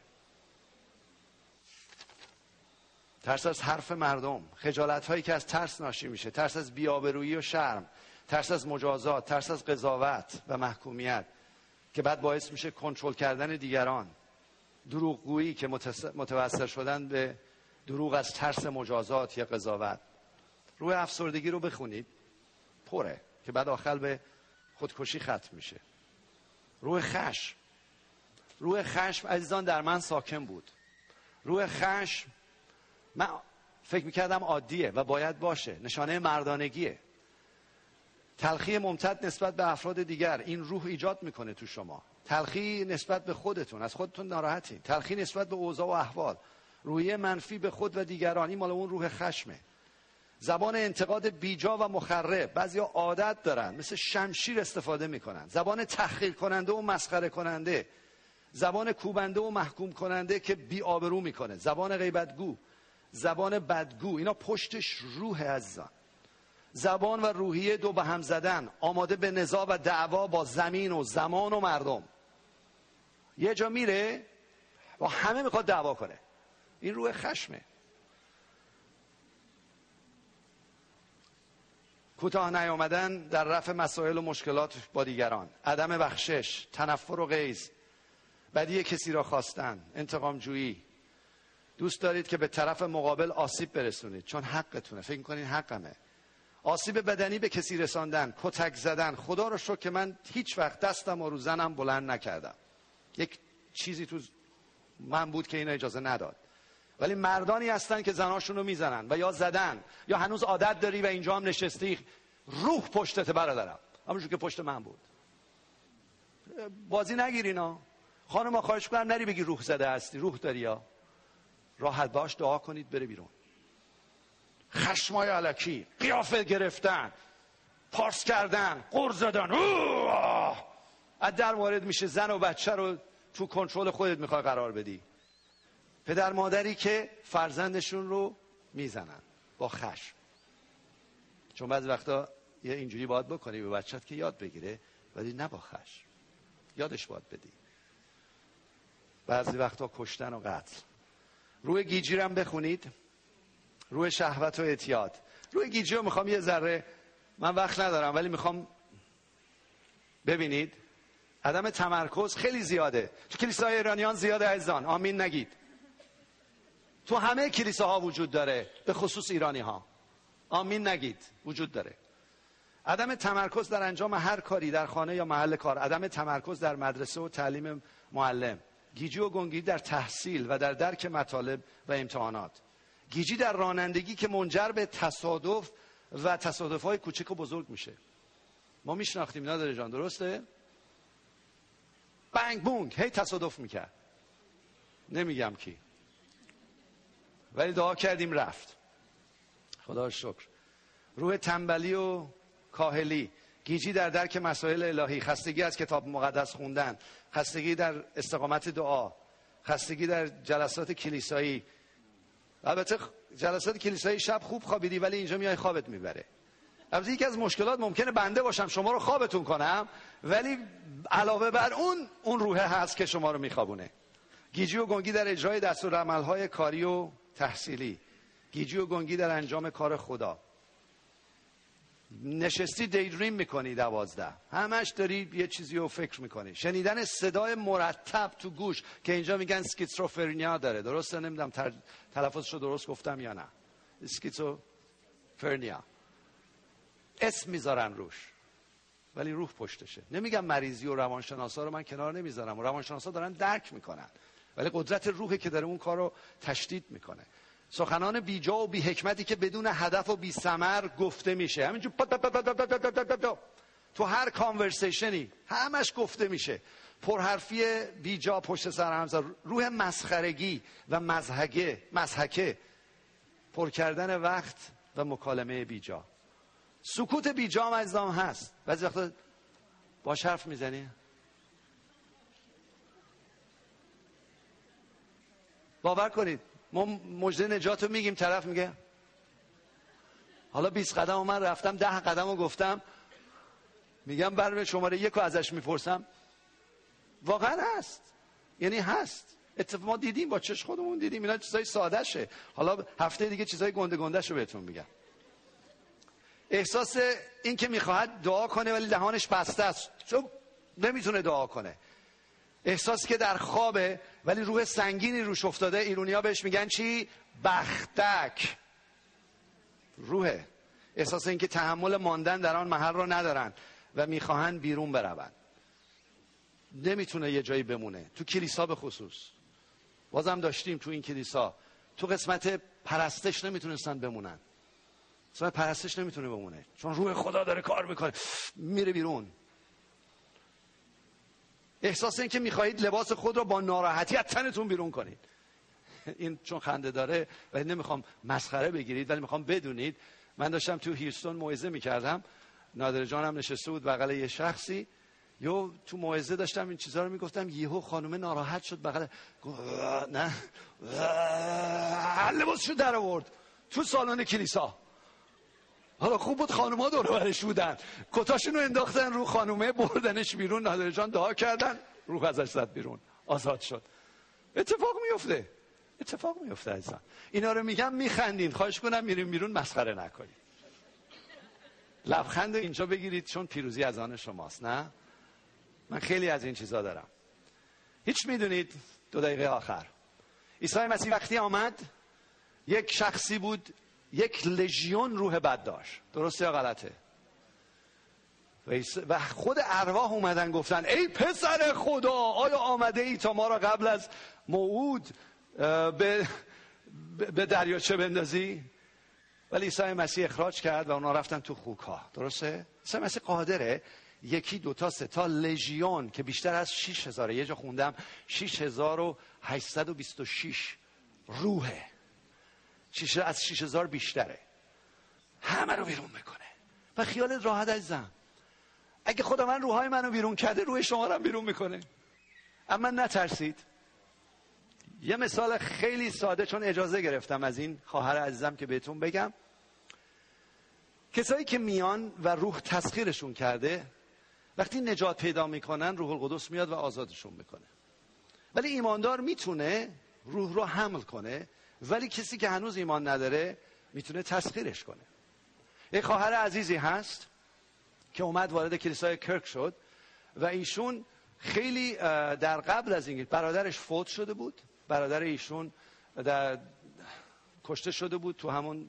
ترس از حرف مردم، خجالت هایی که از ترس ناشی میشه، ترس از بی‌آبرویی و شرم، ترس از مجازات، ترس از قضاوت و محکومیت که بعد باعث میشه کنترل کردن دیگران، دروغگویی که متوسل شدن به دروغ از ترس مجازات یا قضاوت. روح افسردگی رو بخونید، پره که بعد آخر به خودکشی ختم میشه. روح خشم، روح خشم عزیزان در من ساکن بود. روح خشم من فکر میکردم عادیه و باید باشه، نشانه مردانگیه. تلخی ممتد نسبت به افراد دیگر این روح ایجاد میکنه تو شما. تلخی نسبت به خودتون، از خودتون ناراحتین. تلخی نسبت به اوضاع و احوال، روحیه منفی به خود و دیگران، این مال اون روح خشمه. زبان انتقاد بیجا و مخرب، بعضیا عادت دارن مثل شمشیر استفاده میکنن. زبان تحقیر کننده و مسخره کننده، زبان کوبنده و محکوم کننده که بی آبرو میکنه، زبان غیبتگو، زبان بدگو، اینا پشتش روح عزیزان. زبان و روحیه دو به هم زدن، آماده به نزاع و دعوا با زمین و زمان و مردم. یه جا میره با همه میخواد دعوا کنه، این روح خشمه. کوتاه نیامدن در رفع مسائل و مشکلات با دیگران، عدم بخشش، تنفر و غیظ، بدی کسی را خواستن، انتقام جویی. دوست دارید که به طرف مقابل آسیب برسونید چون حقتونه، فکر می‌کنید حقمه. آسیب بدنی به کسی رساندن، کتک زدن. خدا رو شکر که من هیچ وقت دستم رو زنم بلند نکردم، یک چیزی تو من بود که این اجازه نداد. ولی مردانی هستن که زناشون رو میزنن و یا زدن، یا هنوز عادت داری و اینجا هم نشستی روح پشتت برادرم، همونجور که پشت من بود. بازی نگیرینا. خانم خواهش کنم نری بگی روح زده هستی، روح داری. یا راحت باش، دعا کنید بره بیرون. خشمای الکی، قیافه گرفتن، پارس کردن، غر زدن، از در وارد میشه، زن و بچه رو تو کنترل خودت میخوای قرار بدی. پدر مادری که فرزندشون رو میزنن با خشم. چون بعضی وقتا یه اینجوری باید بکنی به بچت که یاد بگیره، ولی نه با خشم، یادش باید بدی. بعضی وقتا کشتن و قتل. روی گیجی رو هم بخونید، روی شهوت و اعتیاد. روی گیجی رو میخوام یه ذره، من وقت ندارم ولی میخوام ببینید. عدم تمرکز خیلی زیاده تو کلیساهای ایرانیان، زیاده عزیزان، آمین نگید. تو همه کلیساها وجود داره، به خصوص ایرانی ها، آمین نگید، وجود داره. عدم تمرکز در انجام هر کاری در خانه یا محل کار، عدم تمرکز در مدرسه و تعلیم معلم، گیجی و گنگی در تحصیل و در درک مطالب و امتحانات. گیجی در رانندگی که منجر به تصادف و تصادف‌های کوچک و بزرگ میشه. ما میشناختیم نادر جان، درسته؟ بنگ بونگ هی تصادف میکرد، نمیگم کی، ولی دعا کردیم رفت، خدا شکر. روح تنبلی و کاهلی، گیجی در درک مسائل الهی، خستگی از کتاب مقدس خوندن، خستگی در استقامت دعا، خستگی در جلسات کلیسایی. البته جلسات کلیسایی شب خوب خوابیدی ولی اینجا میای خوابت میبره. البته یکی از مشکلات ممکنه بنده باشم شما رو خوابتون کنم، ولی علاوه بر اون اون روحه هست که شما رو میخوابونه. گیجی و گنگی در اجرای دستورالعمل‌های کاری و تحصیلی، گیجی و گنگی در انجام کار خدا. نشستی دیدریم میکنی دوازده، همش داری یه چیزی رو فکر میکنی. شنیدن صدای مرتب تو گوش که اینجا میگن اسکیزوفرنیا داره، درسته؟ نمیدونم تر... تلفظش رو درست گفتم یا نه. اسکیزوفرنیا اسم میذارن روش ولی روح پشتشه. نمیگم مریضی و روانشناسا رو من کنار نمیذارم، روانشناسا دارن درک میکنن، ولی قدرت روحی که داره اون کار رو تشدید میکنه. سخنان بیجا و بی حکمتی که بدون هدف و بی ثمر گفته میشه، همینجور تو هر کانورسیشنی همش گفته میشه، پرحرفی بیجا پشت سر هم، روح مسخرگی و مضحکه مضحکه، پر کردن وقت و مکالمه بیجا. سکوت بیجا هم از دام هست، بعضی وقتا باش حرف میزنی باور کنید ما مژده نجات رو میگیم، طرف میگه حالا بیست قدم و من رفتم ده قدم رو گفتم، میگم برم شماره یک رو ازش میپرسم، واقعا هست، یعنی هست. اتفاق ما دیدیم، با چشم خودمون دیدیم، اینا چیزای ساده شه. حالا هفته دیگه چیزای گنده گنده شو بهتون میگم. احساس این که میخواهد دعا کنه ولی دهانش بسته است، چون نمیتونه دعا کنه. احساسی که در خوابه ولی روح سنگینی روش افتاده، ایرونیا بهش میگن چی؟ بختک. روحه. احساس این که تحمل ماندن در آن محل رو ندارن و میخواهن بیرون بروند. نمیتونه یه جایی بمونه. تو کلیسا به خصوص بازم داشتیم، تو این کلیسا تو قسمت پرستش نمیتونستن بمونن. قسمت پرستش نمیتونه بمونه چون روح خدا داره کار میکنه، میره بیرون. احساس این که میخواهید لباس خود را با ناراحتی از تنتون بیرون کنید. این چون خنده داره و نمیخوام مسخره بگیرید، ولی میخوام بدونید من داشتم تو هیوستون موعظه میکردم، نادر جانم نشسته بود بغل یه شخصی، یو تو موعظه داشتم این چیزا رو میگفتم، یهو خانومه ناراحت شد بغل، نه لباسشو در آورد تو سالن کلیسا. حالا خوب بود خانوما دور و برش بودن، کتاشونو انداختن رو خانومه، بردنش بیرون، نادر جان دعا کردن، روح ازش زد بیرون، آزاد شد. اتفاق میفته، اتفاق میفته عزیزان. اینا رو میگم میخندین، خواهش کنم میریم بیرون مسخره نکنید. لبخند اینجا بگیرید چون پیروزی از آن شماست. نه من خیلی از این چیزا دارم. هیچ میدونید دو دقیقه آخر عیسی مسیح وقتی آمد یک شخصی بود، یک لژیون روح بد داشت، درسته یا غلطه؟ و خود ارواح اومدن گفتن ای پسر خدا، آیا آمده ای تا ما را قبل از موعود به به دریاچه بندازی؟ ولی عیسی مسیح اخراج کرد و اونا رفتن تو خوک ها، درسته؟ عیسی مسیح قادره یکی دوتا سه تا لژیون که بیشتر از شش هزار، یه جا خوندم شش هزار و هشتصد و بیست و شش روحه، شش از شش هزار بیشتره، همه رو بیرون میکنه. و خیالت راحت عزیزم، اگه خدا من روحای منو بیرون کرده، روح شما رو بیرون میکنه. اما نترسید. یه مثال خیلی ساده، چون اجازه گرفتم از این خواهر عزیزم که بهتون بگم. کسایی که میان و روح تسخیرشون کرده، وقتی نجات پیدا میکنن روح القدس میاد و آزادشون میکنه. ولی ایماندار میتونه روح رو حمل کنه، ولی کسی که هنوز ایمان نداره میتونه تسخیرش کنه. یک خواهر عزیزی هست که اومد وارد کلیسای کرک شد و ایشون خیلی در قبل از اینکه برادرش فوت شده بود، برادر ایشون در کشته شده بود، تو همون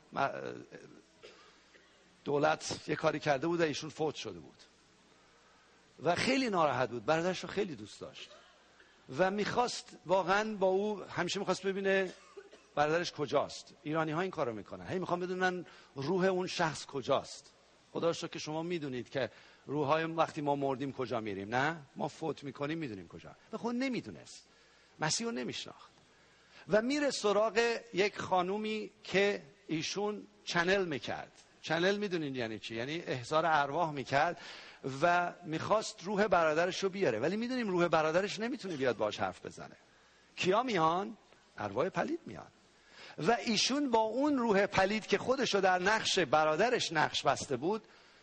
دولت یه کاری کرده بود و ایشون فوت شده بود و خیلی ناراحت بود، برادرش رو خیلی دوست داشت. و میخواست واقعا با او همیشه میخواست ببینه برادرش کجاست. ایرانی ها این کارو میکنن، هی میخوان بدونن روح اون شخص کجاست. خدا رو شکر که شما میدونید که روحای وقتی ما مردیم کجا میریم. نه، ما فوت میکنیم میدونیم کجا. به خود نمیدونست، مسیح رو نمیشناخت و میره سراغ یک خانومی که ایشون چنل میکرد. چنل میدونین یعنی چی؟ یعنی احضار ارواح میکرد و میخواست روح برادرش رو بیاره، ولی میدونیم روح برادرش نمیتونه بیاد باهاش حرف بزنه. کیا میان؟ ارواح پلید میان و ایشون با اون روح پلید که خودشو در نقش برادرش نقش بسته بود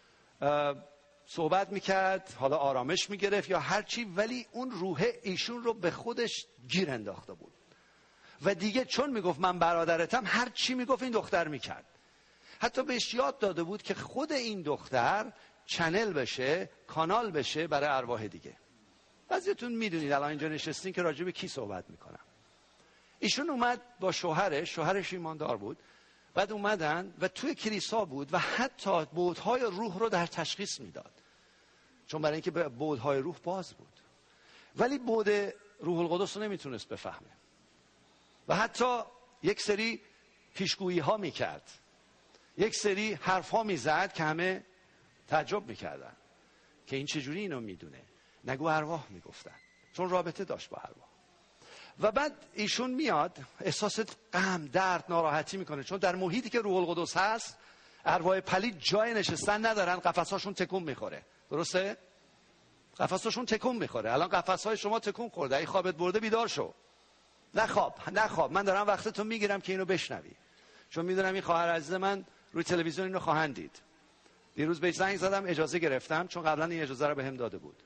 صحبت میکرد، حالا آرامش میگرفت یا هر چی، ولی اون روح ایشون رو به خودش گیر انداخته بود و دیگه چون میگفت من برادرتم، هر چی میگفت این دختر میکرد. حتی بهش یاد داده بود که خود این دختر چنل بشه، کانال بشه برای ارواح دیگه. بعضیتون میدونید الان اینجا نشستین که راجع به کی صحبت میکنم. ایشون اومد با شوهرش، شوهرش ایماندار بود، بعد اومدن و توی کلیسا بود و حتی بودهای روح رو در تشخیص میداد، چون برای اینکه بودهای روح باز بود، ولی بود روح القدس رو نمیتونست بفهمه و حتی یک سری پیشگویی ها میکرد، یک سری حرف ها میزد که همه تعجب میکردن که این چجوری اینو میدونه. نگو ارواح میگفتن، چون رابطه داشت با ارواح. و بعد ایشون میاد احساس غم، درد، ناراحتی میکنه، چون در محیطی که روح القدس هست ارواح پلید جای نشستن ندارن، قفساشون تکون میخوره. درسته؟ قفساشون تکون میخوره. الان قفسهای شما تکون خورده، ای خوابت برده بیدار شو. نخواب نخواب من دارم وقتتون میگیرم که اینو بشنوی، چون میدونم این خواهر عزیز من روی تلویزیون اینو خواهند دید. دیروز بهش زنگ زدم، اجازه گرفتم، چون قبلا این اجازه رو بهم داده بود.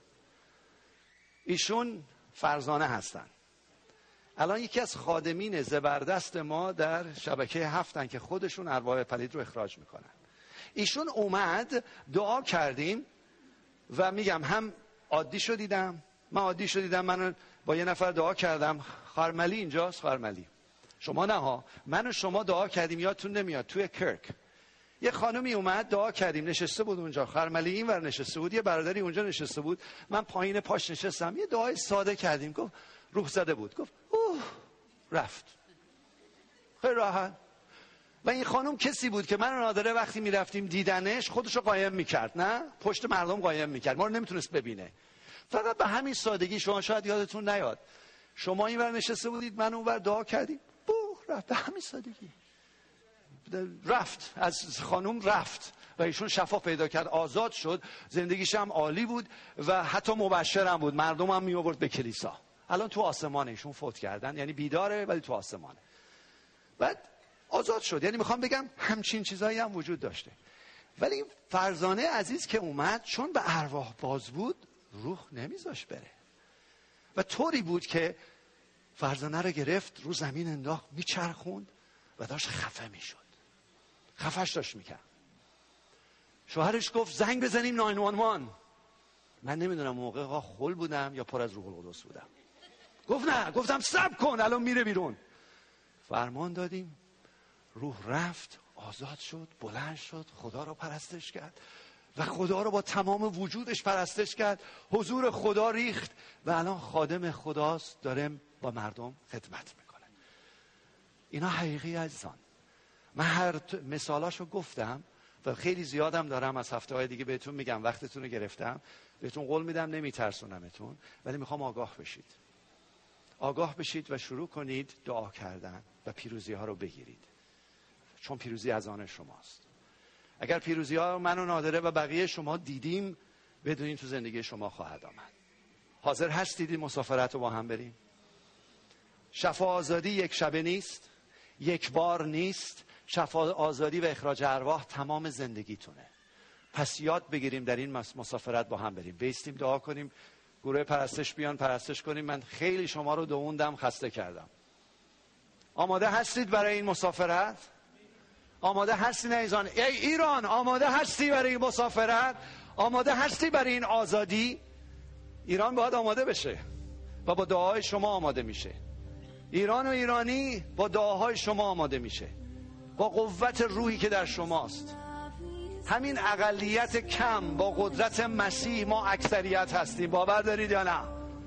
ایشون فرزانه هستن. الان یکی از خادمین زبردست ما در شبکه هفتن که خودشون ارواح پلید رو اخراج میکنن. ایشون اومد، دعا کردیم و میگم هم عادی شو دیدم، من عادی شو دیدم، من با یه نفر دعا کردم. خارملی اینجاست، خارملی شما نه ها، من و شما دعا کردیم، یادتون نمیاد توی کرک یه خانمی اومد دعا کردیم، نشسته بود اونجا، خارملی این ور نشسته بود، یه برادری اونجا نشسته بود، من پایین پاش نشستم، یه دعای ساده کردیم. گفت روح زده بود، گفت اوه رفت، خیلی راحت. و این خانم کسی بود که من و نادره وقتی میرفتیم دیدنش خودشو قایم میکرد، نه پشت مردم قایم میکرد، ما رو نمیتونست ببینه. فقط به همین سادگی، شما شاید یادتون نیاد، شما این ور نشسته بودید، من اون ور دعا کردیم، بوه رفت، به همین سادگی رفت، از خانم رفت و ایشون شفا پیدا کرد، آزاد شد، زندگیش هم عالی بود و حتی مبشر هم بود، مردم هم می آورد به کلیسا. الان تو آسمانه، ایشون فوت کردن، یعنی بیداره ولی تو آسمانه. بعد آزاد شد. یعنی میخوام بگم همچین چیزایی هم وجود داشته. ولی فرزانه عزیز که اومد، چون به ارواح باز بود، روح نمیذاش بره و طوری بود که فرزانه رو گرفت، رو زمین انداخت، میچرخوند و داشت خفه میشد، خفش داشت میکرد. شوهرش گفت زنگ بزنیم نه یک یک. من نمیدونم موقع ها خل بودم یا پر از روح القدس بودم. گفت نه، گفتم صبر کن الان میره بیرون. فرمان دادیم، روح رفت، آزاد شد، بلند شد، خدا رو پرستش کرد و خدا رو با تمام وجودش پرستش کرد، حضور خدا ریخت و الان خادم خداست، داره با مردم خدمت میکنه. اینا حقیقی عزیزان. من هر مثالاشو گفتم و خیلی زیادم دارم، از هفته های دیگه بهتون میگم، وقتتون رو گرفتم، بهتون قول میدم نمیترسونمتون، ولی میخوام آگاه بشید. آگاه بشید و شروع کنید دعا کردن و پیروزی ها رو بگیرید، چون پیروزی از آن شماست. اگر پیروزی ها من و نادره و بقیه شما دیدیم، بدونید تو زندگی شما خواهد آمد. حاضر هستید این مسافرت رو با هم بریم؟ شفا آزادی یک شبه نیست، یک بار نیست. شفا آزادی و اخراج ارواح تمام زندگیتونه. پس یاد بگیریم در این مسافرت با هم بریم. بیستیم دعا کنیم، گروه پرستش بیان پرستش کنیم. من خیلی شما رو دووندم، خسته کردم. آماده هستید برای این مسافرت؟ آماده هستی عزیزان؟ ای ایران، آماده هستی برای این مسافرت؟ آماده هستی برای این آزادی؟ ایران باید آماده بشه و با دعاهای شما آماده میشه. ایران و ایرانی با دعاهای شما آماده میشه، با قوت روحی که در شماست. همین اقلیت کم با قدرت مسیح ما اکثریت هستیم. باور دارید یا نه؟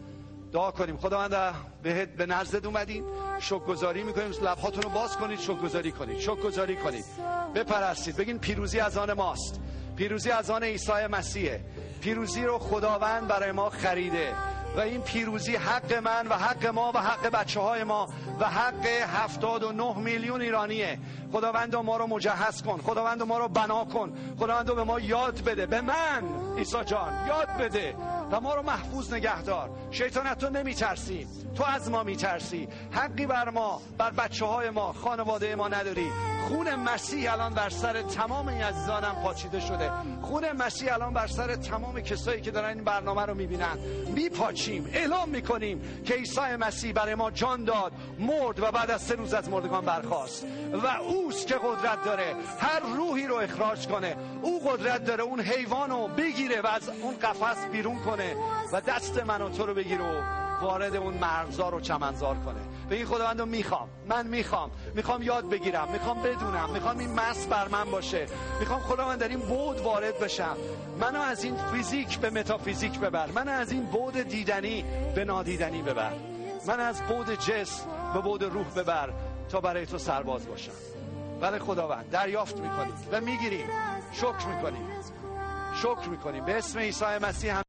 دعا کنیم. خداوند بهت به نزدت اومدیم، شکرگزاری میکنیم. لبهاتون رو باز کنید، شکرگزاری کنید، شکرگزاری کنید، بپرستید، بگین پیروزی از آن ماست، پیروزی از آن عیسی مسیحه. پیروزی رو خداوند برای ما خریده و این پیروزی حق من و حق ما و حق بچه های ما و حق هفتاد و نه میلیون ایرانیه. خداوند ما رو مجهز کن، خداوند ما رو بنا کن، خداوند به ما یاد بده، به من عیسی جان یاد بده و ما رو محفوظ نگهدار. شیطان از تو نمیترسی، تو از ما میترسی. حقی بر ما، بر بچه های ما، خانواده ما نداری. خون مسیح الان بر سر تمام این عزیزانم پاچیده شده. خون مسیح الان بر سر تمام کسایی که دارن این برنامه رو میبینن میپاچیم. اعلام میکنیم که عیسی مسیح برای ما جان داد، مرد و بعد از سه روز از مردگان برخاست و اوست که قدرت داره هر روحی رو اخراج کنه. او قدرت داره اون حیوان رو بگیره و از اون قفس بیرون کنه و دست من و تو رو بگیره و وارد اون مرغزار و چمنزار کنه. به این خداوندو میخوام، من میخوام میخوام یاد بگیرم، میخوام بدونم، میخوام این مس بر من باشه، میخوام خداوند در این بعد وارد بشم. منو از این فیزیک به متافیزیک ببر، منو از این بعد دیدنی به نادیدنی ببر، من از بعد جسم به بعد روح ببر تا برای تو سرباز باشم. بله خداوند، دریافت میکنیم و میگیریم، شکر میکنیم، شکر میکنیم به اسم عیسی مسیح.